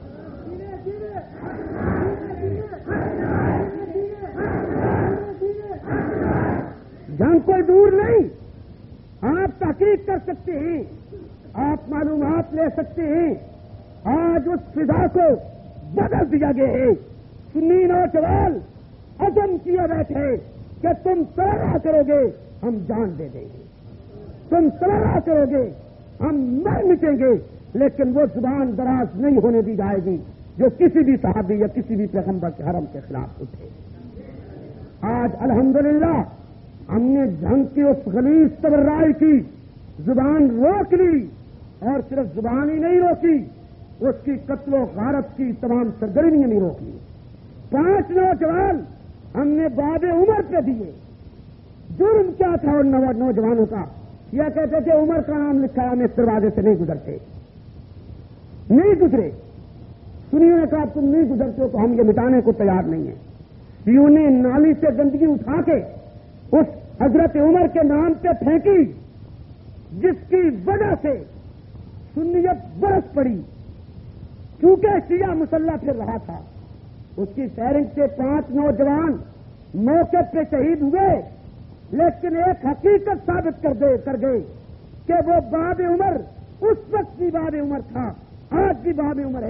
جنگ کوئی دور نہیں، آپ تحقیق کر سکتے ہیں، آپ معلومات لے سکتے ہیں، آج اس فضا کو بدل دیا گیا ہے۔ سنی نوجوان عزم کیے بیٹھے کہ تم تبرع کرو گے ہم جان دے دیں گے، تم تبرع کرو گے ہم مر مٹیں گے، لیکن وہ زبان دراز نہیں ہونے دی جائے گی جو کسی بھی صحابی یا کسی بھی پیغمبر کے حرم کے خلاف اٹھے۔ آج الحمدللہ ہم نے جنگ کی اس غلیظ تبرعی کی زبان روک لی، اور صرف زبان ہی نہیں روکی، اس کی قتل و غارت کی تمام سرگرمیاں نہیں روک لی۔ پانچ نوجوان ہم نے باب عمر پہ دیے، جرم کیا تھا ان نوجوانوں کا؟ یہ کہتے تھے عمر کا نام لکھا ہے، ہم اس دروازے سے نہیں گزرتے، نہیں گزرے، سنیے نے کہا تم نہیں گزرتے ہو تو ہم یہ مٹانے کو تیار نہیں ہیں۔ یوں نے نالی سے گندگی اٹھا کے اس حضرت عمر کے نام پہ پھینکی، جس کی وجہ سے سنیت برس پڑی، چونکہ شیعہ مسلح پھر رہا تھا۔ اس کی فائرنگ سے پانچ نوجوان موقع پہ شہید ہوئے، لیکن ایک حقیقت ثابت کر دے کر گئے کہ وہ باب عمر اس وقت بھی باب عمر تھا، آج بھی باب عمر ہے،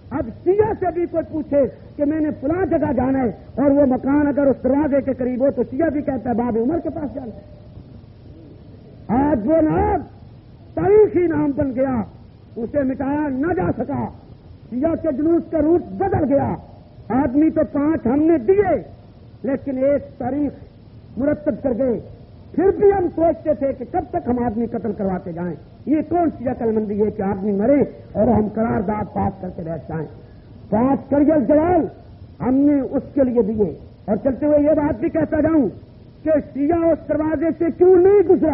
اب شیعہ سے بھی کوئی پوچھے کہ میں نے فلاں جگہ جانا ہے اور وہ مکان اگر اس دروازے کے قریب ہو تو شیعہ بھی کہتا ہے باب عمر کے پاس جانا ہے۔ آج وہ نام تاریخی نام بن گیا، اسے مٹایا نہ جا سکا، شیعہ کے جلوس کا روٹ بدل گیا۔ آدمی تو پانچ ہم نے دیے لیکن ایک تاریخ مرتب کر گئے، پھر بھی ہم سوچتے تھے کہ کب تک ہم آدمی قتل کرواتے جائیں۔ یہ کون سی عقل مندی ہے کہ آدمی مرے اور ہم قرارداد پاس کر کے بیٹھ جائیں؟ پانچ کریل جلال ہم نے اس کے لیے دیے۔ اور چلتے ہوئے یہ بات بھی کہتا جاؤں کہ شیعہ اس دروازے سے کیوں نہیں گزرا،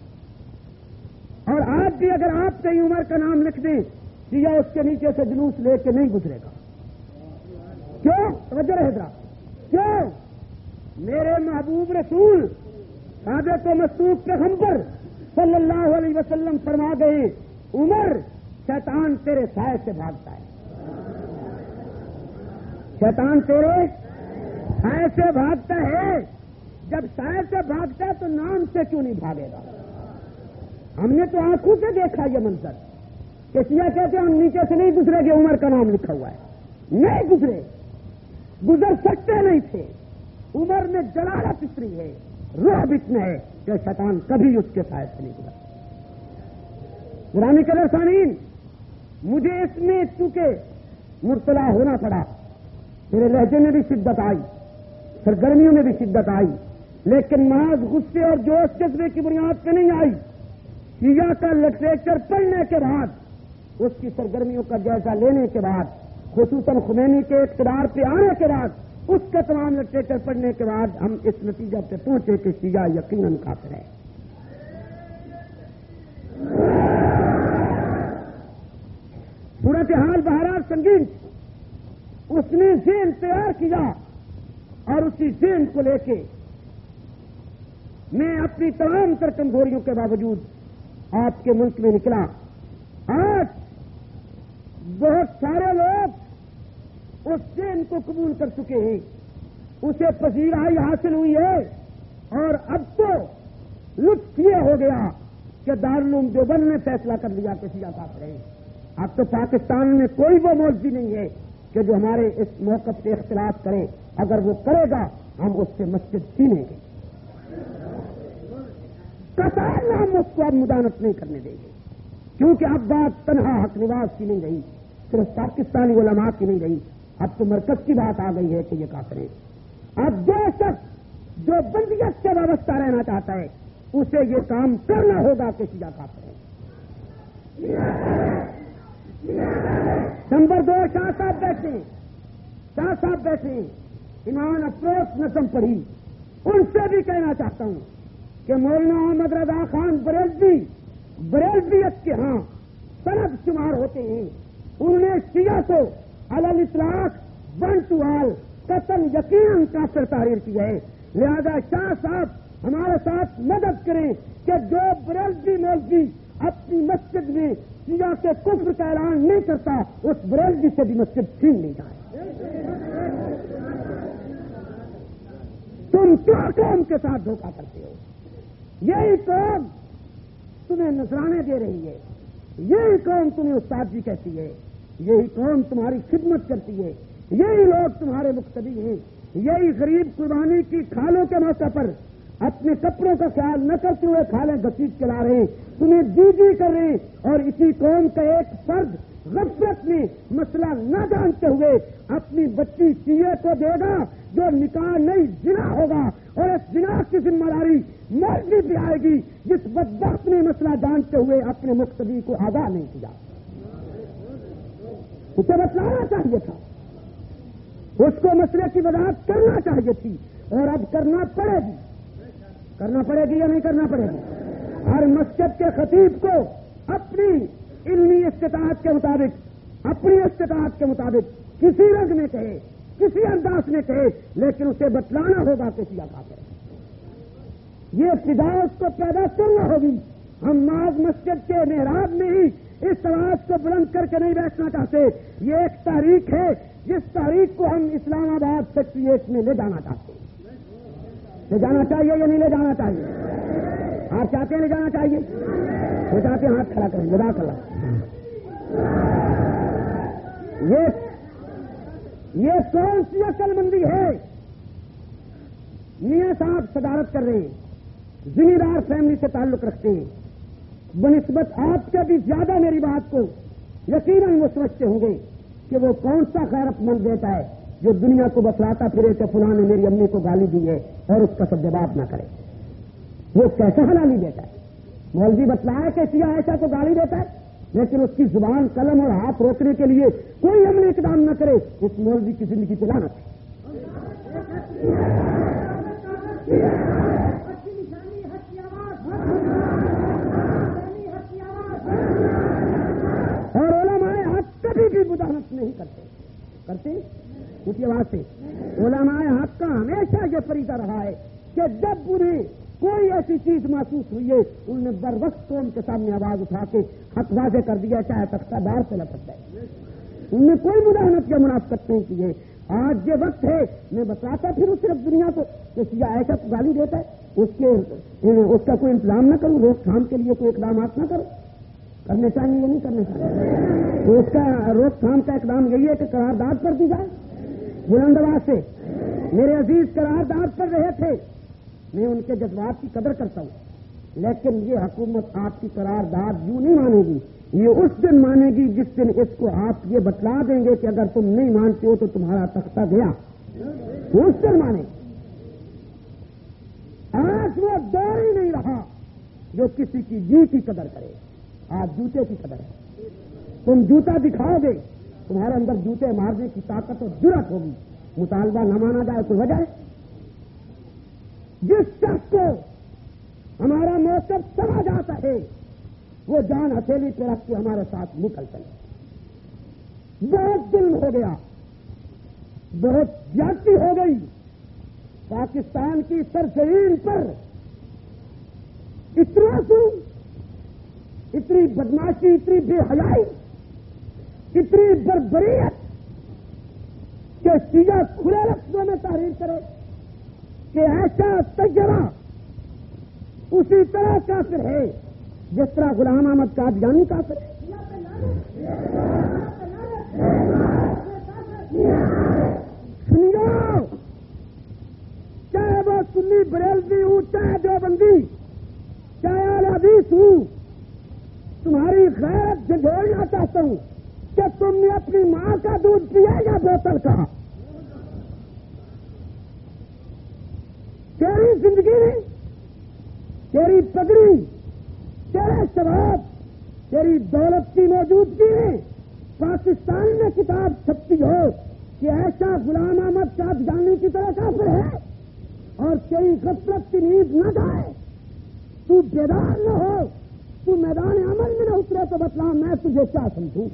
اور آج بھی اگر آپ کہیں عمر کا نام لکھ دیں شیعہ اس کے نیچے سے جلوس لے کے نہیں گزرے گا۔ کیوں؟ توجہ رہے گا کیوں؟ میرے محبوب رسول صادق و مصدوق پیغمبر صلی اللہ علیہ وسلم فرما گئے عمر شیطان تیرے سائے سے بھاگتا ہے، شیطان تیرے سائے سے بھاگتا ہے۔ جب سائے سے بھاگتا ہے تو نام سے کیوں نہیں بھاگے گا؟ ہم نے تو آنکھوں سے دیکھا یہ منظر کہ شیعہ کہتے ہیں ہم نیچے سے نہیں گزرے گے، عمر کا نام لکھا ہوا ہے، نہیں گزرے، گزر سکتے نہیں تھے۔ عمر میں جلالت اتنی ہے، رعب اتنا ہے کہ شیطان کبھی اس کے سائے سے نہیں گزرا۔ گرامی قدر سامعین، مجھے اس میں چونکہ مبتلا ہونا پڑا، میرے لہجے میں بھی شدت آئی، سرگرمیوں میں بھی شدت آئی، لیکن محض غصے اور جوش جذبے کی بنیاد پہ نہیں آئی۔ شیعہ کا لٹریچر پڑھنے کے بعد، اس کی سرگرمیوں کا جائزہ لینے کے بعد، خصوصاً خمینی کے اقتدار پہ آنے کے بعد، اس کا تمام لٹریچر پڑھنے کے بعد ہم اس نتیجہ پہ پہنچے کہ شیعہ یقیناً کافر ہے۔ صورتحال بہرحال سنگین، اس نے ذہن تیار کیا اور اسی ذہن کو لے کے میں اپنی تمام تر کمزوریوں کے باوجود آپ کے ملک میں نکلا۔ آج بہت سارے لوگ اس ذہن کو قبول کر چکے ہیں، اسے پذیرائی حاصل ہوئی ہے، اور اب تو لطف یہ ہو گیا کہ دارالعلوم دیوبند نے فیصلہ کر لیا کہ شیعہ کافر ہیں۔ اب تو پاکستان میں کوئی وہ مولوی نہیں ہے کہ جو ہمارے اس موقف سے اختلاف کرے، اگر وہ کرے گا ہم اس سے مسجد چھینیں گے، قطعاً ہم اس کو اب مدانت نہیں کرنے دیں گے، کیونکہ اب بات تنہا حق نواز کی نہیں رہی، صرف پاکستانی علماء کی نہیں رہی، اب تو مرکز کی بات آ گئی ہے کہ یہ کافر ہیں۔ اب جو شخص جو بندیت سے وابستہ رہنا چاہتا ہے اسے یہ کام کرنا ہوگا کہ شیعہ کافر ہے۔ نمبر دو، شاہ صاحب بیٹھے شاہ صاحب بیٹھے ایمان افروز نظم پڑھی، ان سے بھی کہنا چاہتا ہوں کہ مولانا احمد رضا خان بریلوی بریلویت کے ہاں سند شمار ہوتے ہیں، انہوں نے شیعہ کو علی الاطلاق ون ٹو آل قتل یقیناً کافر تحریر کی ہے۔ لہذا شاہ صاحب ہمارے ساتھ مدد کریں کہ جو بریلوی مولوی اپنی مسجد میں شیعہ کے کفر کا اعلان نہیں کرتا اس بریلوی سے بھی مسجد چھین لی جائے۔ تم کیا قوم کے ساتھ دھوکہ کرتے ہو؟ یہی قوم تمہیں نذرانے دے رہی ہے، یہی قوم تمہیں استاد جی کہتی ہے، یہی قوم تمہاری خدمت کرتی ہے، یہی لوگ تمہارے مقتدی ہیں، یہی غریب قربانی کی کھالوں کے موقع پر اپنے کپڑوں کا خیال نہ کرتے ہوئے کھالیں گسیٹ چلا رہے ہیں، تمہیں جی جی کر رہے ہیں، اور اسی قوم کا ایک فرد غفلت میں مسئلہ نہ جانتے ہوئے اپنی بچی شیعہ کو دے گا جو نکاح نہیں زنا ہوگا، اور اس زنا کی ذمہ داری مولوی بھی آئے گی جس بدبخت نے مسئلہ جانتے ہوئے اپنے مقتدی کو آگاہ نہیں کیا۔ اسے بتلانا چاہیے تھا، اس کو مسئلے کی وضاحت کرنا چاہیے تھی، اور اب کرنا پڑے گی کرنا پڑے گی یا نہیں کرنا پڑے گی؟ ہر مسجد کے خطیب کو اپنی علمی استطاعت کے مطابق اپنی استطاعت کے مطابق کسی رنگ میں کہے، کسی انداز میں کہے، لیکن اسے بتلانا ہوگا کہ شیعہ کافر ہے۔ یہ فضا اس کو پیدا کرنا ہوگی۔ ہم نماز مسجد کے محراب میں ہی اس آواز کو بلند کر کے نہیں بیٹھنا چاہتے، یہ ایک تاریخ ہے جس تاریخ کو ہم اسلام آباد سیکٹریٹ میں لے جانا چاہتے ہیں۔ لے جانا چاہیے یا نہیں لے جانا چاہیے؟ آپ چاہتے ہیں لے جانا چاہیے؟ وہ چاہتے ہیں ہاتھ کھڑا کریں، جزاک اللہ۔ یہ یہ کون سی عقل مندی ہے؟ میاں صاحب صدارت کر رہے ہیں، ذمہ دار فیملی سے تعلق رکھتے ہیں، بنسبت آپ کے بھی زیادہ میری بات کو یقیناً وہ سمجھتے ہوں گے کہ وہ کون سا غیرت مند بیٹا ہے جو دنیا کو بتلاتا پھرے کہ فلاں نے میری امی کو گالی دی ہے اور اس کا سب جواب نہ کرے۔ وہ کیسا حلالی بیٹا ہے؟ مولوی بتلایا کہ سیاہ ایسا کو گالی دیتا ہے، لیکن اس کی زبان قلم اور ہاتھ روکنے کے لیے کوئی عمل اقدام نہ کرے، اس مولوی کی زندگی پہ لعنت ہے۔ اور علماء حق کبھی بھی مداحنت نہیں کرتے کرتے اسی آواز سے علماء حق کا ہمیشہ یہ فریضہ رہا ہے کہ جب انہیں کوئی ایسی چیز محسوس ہوئی ہے انہوں نے بر وقت قوم کے سامنے آواز اٹھا کے حق واضح کر دیا، چاہے تختہ دار سے لپٹ جائے۔ انہوں نے کوئی مداحنت یا منافقت نہیں کی ہے۔ آج یہ وقت ہے میں بتاتا پھر اس صرف دنیا کو کہ سیاہ ایسا کو گالی دیتا ہے، اس کے اس کا کوئی انتظام نہ کروں، روک تھام کے لیے کوئی اقدامات نہ کروں، کرنے چاہیے یا نہیں کرنے چاہیے؟ تو اس کا روک تھام کا اقدام یہی ہے کہ قرارداد پر دی جائے بلند آواز سے۔ میرے عزیز قرارداد پر رہے تھے، میں ان کے جذبات کی قدر کرتا ہوں، لیکن یہ حکومت آپ کی قرارداد یوں نہیں مانے گی، یہ اس دن مانے گی جس دن اس کو آپ یہ بتلا دیں گے کہ اگر تم نہیں مانتے ہو تو تمہارا تختہ گیا، اس دن مانے گی۔ آج وہ دور ہی نہیں رہا جو کسی کی جی کی قدر کرے، آج جوتے کی قدر ہے۔ تم جوتا دکھاؤ گے، تمہارے اندر جوتے مارنے کی طاقت اور جرأت ہوگی، مطالبہ نہ مانا جائے کوئی وجہ ہے؟ جس شخص کو ہمارا موقف سمجھ آتا ہے وہ جان ہتھیلی پہ رکھ کے ہمارے ساتھ نکل چلے۔ بہت ظلم ہو گیا، بہت زیادتی ہو گئی، پاکستان کی سرزمین پر اتنا ظلم، اتنی بدماشی، اتنی بے حیائی، اتنی بربریت کہ سیدھا کھلے لفظوں میں تحریر کرے کہ ایسا تجربہ اسی طرح کافر ہے جس طرح غلام احمد قادیانی کافر ہے۔ سنو، چاہے وہ سنی بریلوی ہوں، چاہے دیوبندی، چاہے اہل حدیث ہوں، تمہاری غیرت جھنجھوڑنا چاہتا ہوں کہ تم نے اپنی ماں کا دودھ پیا یا بوتل کا؟ تیری زندگی میں، تیری پگڑی، تیرے شباب، تیری دولت کی موجودگی میں پاکستان میں کتاب چھپتی ہو کہ ایسا غلام احمد قادیانی کی طرح کافر ہے اور تیری غفلت کی نیند نہ جائے، تو بیدار نہ ہو، تو میدان عمل میں نہ اترے تو بتلا میں تجھے کیا سمجھوں؟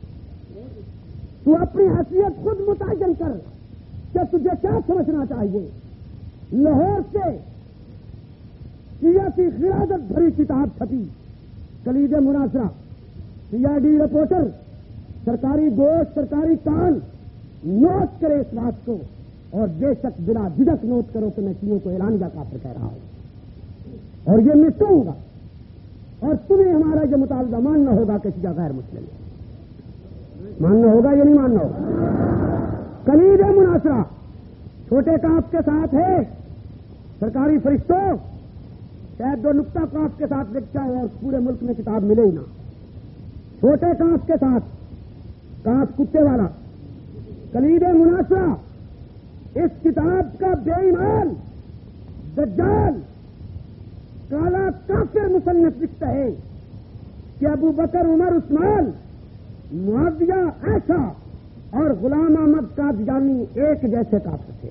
تو اپنی حیثیت خود متعین کر کہ تجھے کیا سمجھنا چاہیے۔ لاہور سے سیاسی قیادت بھری کتاب چھپی، کلید مناظرہ، سی آئی ڈی رپورٹر، سرکاری گوشت، سرکاری کان، نوٹ کرے اس بات کو اور بے شک بلا جھجک نوٹ کرو کہ میں شیعوں کو اعلانیہ کافر کہہ رہا ہوں اور یہ میں کہوں گا، اور تمہیں ہمارا یہ مطالبہ ماننا ہوگا کہ شیعہ غیر مسلم ہے، ماننا ہوگا یا نہیں ماننا ہوگا؟ کلید مناظرہ چھوٹے کاف کے ساتھ ہے، سرکاری فرشتوں، شاید دو نقطہ کاف کے ساتھ لکھتا ہے اور پورے ملک میں کتاب ملے ہی نہ، چھوٹے کاف کے ساتھ، کاف کتے والا، کلید مناظرہ۔ اس کتاب کا بے ایمان، دجال، کالا کافر مصنف لکھتا ہے کہ ابو بکر، عمر، عثمان، معاویہ، عائشہ اور غلام احمد قادیانی ایک جیسے کافر تھے۔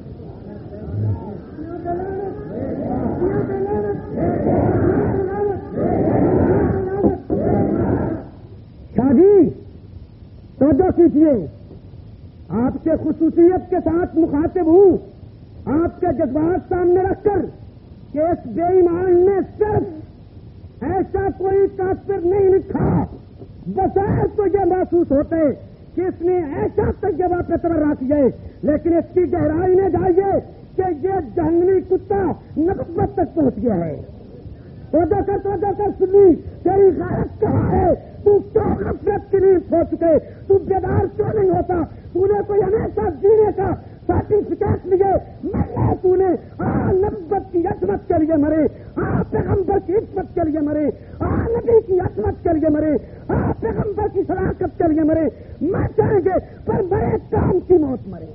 شاہ جی توجہ کیجیے، آپ سے خصوصیت کے ساتھ مخاطب ہوں، آپ کے جذبات سامنے رکھ کر کہ اس بے ایمان نے صرف ایسا کوئی کافر نہیں لکھا، بظاہر تو یہ محسوس ہوتے کہ اس نے ایسا تجربہ پہ تبرا کیا ہے، لیکن اس کی گہرائی میں جائیے کہ یہ جہنمی کتا نبوت تک پہنچ گیا ہے۔ توجہ کر توجہ کر سنی، تیری غیرت کہاں ہے؟ تو کیوں نفرت کی نیند سو چکے؟ تو بیدار کیوں نہیں ہوتا؟ تو نے کوئی ہمیشہ جینے کا سرٹیفکیٹ لیے مرنا تو نے آ نبوت کی عظمت کے لیے مرے، آ پیغمبر کی عزت کے لیے مرے، آ نبی کی عظمت کے لیے مرے، آ پیغمبر کی صداقت کے لیے مرے، مر جائیں گے پر بڑے کام کی موت مرے۔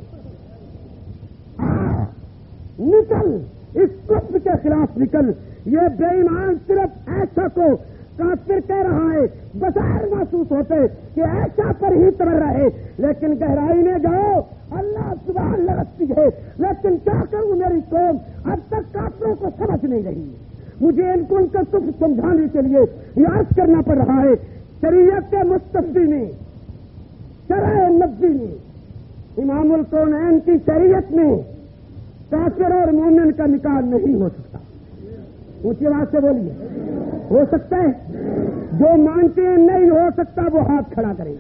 آ نکل اس کفر کے خلاف نکل۔ یہ بے ایمان صرف ایسا کو کافر کہہ رہا ہے، بظاہر محسوس ہوتے کہ ایسا پر ہی تبر رہے، لیکن گہرائی میں جاؤ اللہ زبان لگتی ہے۔ لیکن کیا کروں میری قوم اب تک کافروں کو سمجھ نہیں رہی، مجھے ان کو ان کا کفر سمجھانے کے لیے یاد کرنا پڑ رہا ہے۔ شریعت کے مستفی میں، شرع نبوی میں، امام الکونین کی شریعت میں کافر اور مومن کا نکاح نہیں ہو سکتا۔ اونچی آواز سے بولیے، ہو سکتا ہے؟ جو مانتے ہیں نہیں ہو سکتا وہ ہاتھ کھڑا کرے۔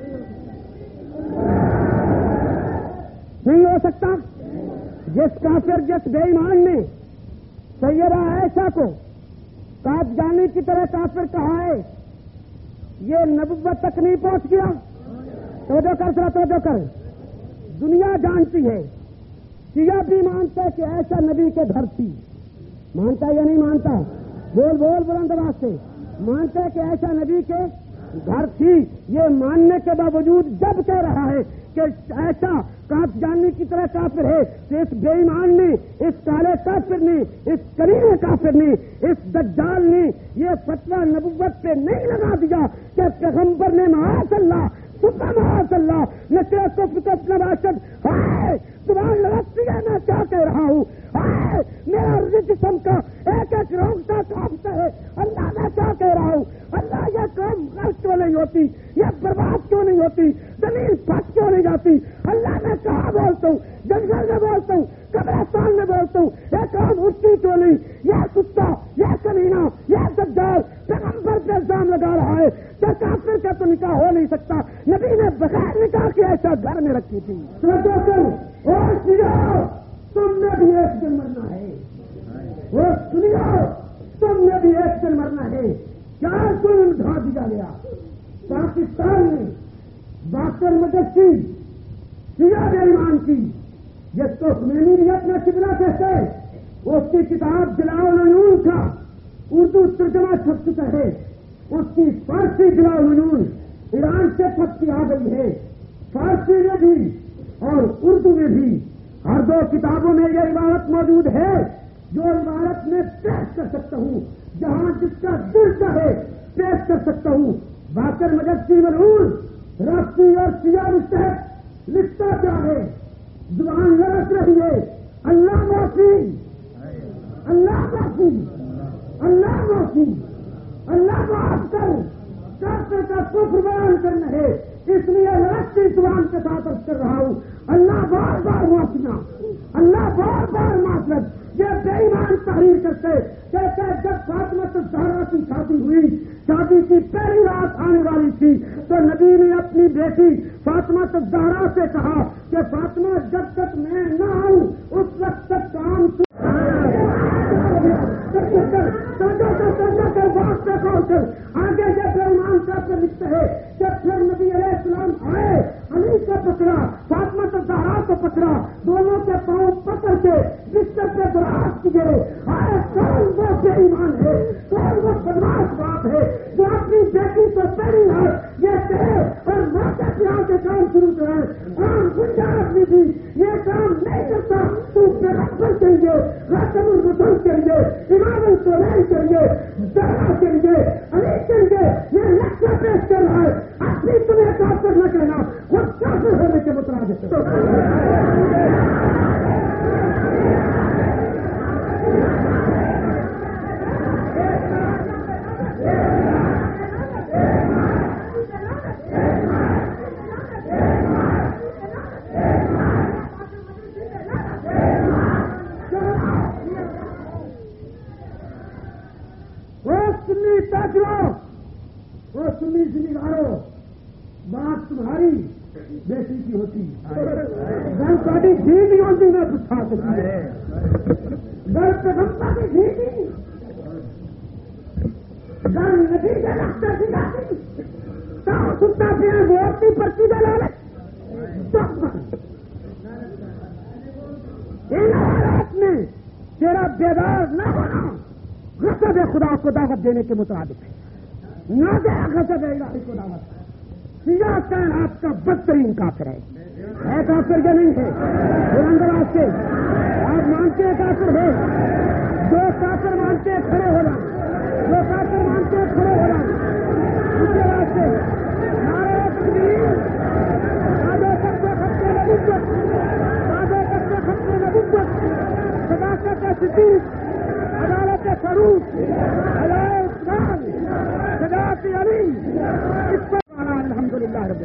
نہیں ہو سکتا۔ جس کافر جس بے ایمان نے سیدہ عائشہ کو کاٹ جانے کی طرح کافر کہا ہے، یہ نبوت تک نہیں پہنچ گیا۔ توجہ کر سر توجہ کر، دنیا جانتی ہے، شیعہ بھی مانتا ہے کہ ایسا نبی کے گھر تھی، مانتا ہے یا نہیں مانتا؟ بول بول بلند آواز سے، مانتا ہے کہ ایسا نبی کے گھر تھی۔ یہ ماننے کے باوجود جب کہہ رہا ہے کہ ایسا کاٹ جاننے کی طرح کافر ہے، تو اس بے ایمان نے، اس کالے کافر نے، اس کریمے کافر نے، اس دجال نے یہ فتویٰ نبوت پہ نہیں لگا دیا کہ پیغمبر نے معاذ اللہ سبحان معاذ اللہ نشے کو اپنا باشد ہائے زبان لگتی ہے۔ میں کیا کہہ رہا ہوں؟ ہائے میرا جسم کا ایک ایک روزہ کانپتا ہے۔ اللہ میں کیا کہہ رہا ہوں؟ اللہ یہ کام غلط کیوں نہیں ہوتی؟ یہ برباد کیوں نہیں ہوتی؟ زمین پھٹ کیوں نہیں جاتی؟ اللہ میں کہاں بولتا ہوں؟ جنگل میں بولتا ہوں، قبرستان میں بولتا ہوں، یہ کام اٹھتی کیوں نہیں؟ یہ کتا، یہ کمینہ، یہ دجال پیغمبر پہ الزام لگا رہا ہے کہ کافر کا تو نکاح ہو نہیں سکتا، نبی نے بغیر نکاح کی ایسا گھر میں رکھی تھی۔ اور سنو تم نے بھی ایک دن مرنا ہے، وہ سنو تم نے بھی ایک دن مرنا ہے۔ چار دن اٹھا دیا گیا پاکستان میں باقر مدرسی شیعہ بے ایمان کی، جس کو خمینی بھی اپنا شبرا کہتے ہیں، اس کی کتاب جلاء العیون کا اردو ترجمہ چھپ چکا ہے، اس کی فارسی جلاء العیون ایران سے چھپتی آ گئی ہے، فارسی میں بھی اور اردو میں بھی ہر دو کتابوں میں یہ عبارت موجود ہے، جو عبارت میں پیش کر سکتا ہوں، جہاں جس کا دل چاہے پیش کر سکتا ہوں۔ باقر مدرسی ملعون رافضی اور شیعہ مستحق لکھتا کیا ہے؟ زبان لڑک رہی ہے، اللہ معافی، اللہ معافی، اللہ معافی، اللہ معاف کر، کافر کا کفر بیان کرنا ہے، اس لیے لڑکتی زبان کے ساتھ عرض کر رہا ہوں، اللہ بار بار معافیاں، اللہ بار بار معافرت۔ یہ بے ایمان تحریر کرتے کہتے جب فاطمہ الزہرا کی شادی ہوئی، شادی کی پہلی رات آنے والی تھی، تو نبی نے اپنی بیٹی فاطمہ الزہرا سے کہا کہ فاطمہ جب تک میں نہ آؤں اس وقت تک کام کر آگے جب ایمان صاحب سے لکھتے ہیں کہ پھر نبی علیہ السلام آئے، علی کو پکڑا، فاطمہ الزہرا کو پکڑا، دونوں کے پاؤں پکڑ کے بستر پہ دراز کیے، آئے کون وہ بے ایمان ہے، کون وہ بدماش باپ ہے جو اپنی بیٹی کو پہلی رات یہ کہے اور موقع پہ آ کے کام شروع کرے۔ عام گنجائش بھی تھی، یہ کام نہیں کرتا، تو پیغمبر چاہیے، خاتم الرسول چاہیے، امام الکونین چاہیے، زہرا چاہیے، علی چاہیے، یہ نقشہ پیش کر رہا ہے۔ اپنی تمہیں کافر نہ کہنا، خود کافر ہونے کے مترادف وہ سنی ذمہ بات تمہاری بیٹی کی ہوتی، گھر تاری بھی نہیں ہوتی، میں پوچھا سکتی گھر پیغمبر کی بھی نہیں، گھر نبی کے راستے کی جاتی، کتا پینے وہ اپنی پرچی کا لالچ ان حالات میں تیرا بیدار نہ ہونا غصب خدا کو دعوت دینے کے مطابق ہے، نہ دے غصب الہی کو دعوت سیاہ کائنات کا بدترین کافر ہے ہے کافر کے نہیں ہے اندر سے آپ مانتے ہیں کافر ہے، جو کافر مانتے ہیں کھڑے ہو جائیں، جو کافر مانتے ہیں کھڑے ہو جائیں، اس کے واسطے نعرہ تکبیر، آگے کرتے خطے نبوت، آگے کرتے خطے نبوت، صداقت صدیق، عدالت فاروق، علیہ السلام، صداقت علی، اس پر الحمدللہ رب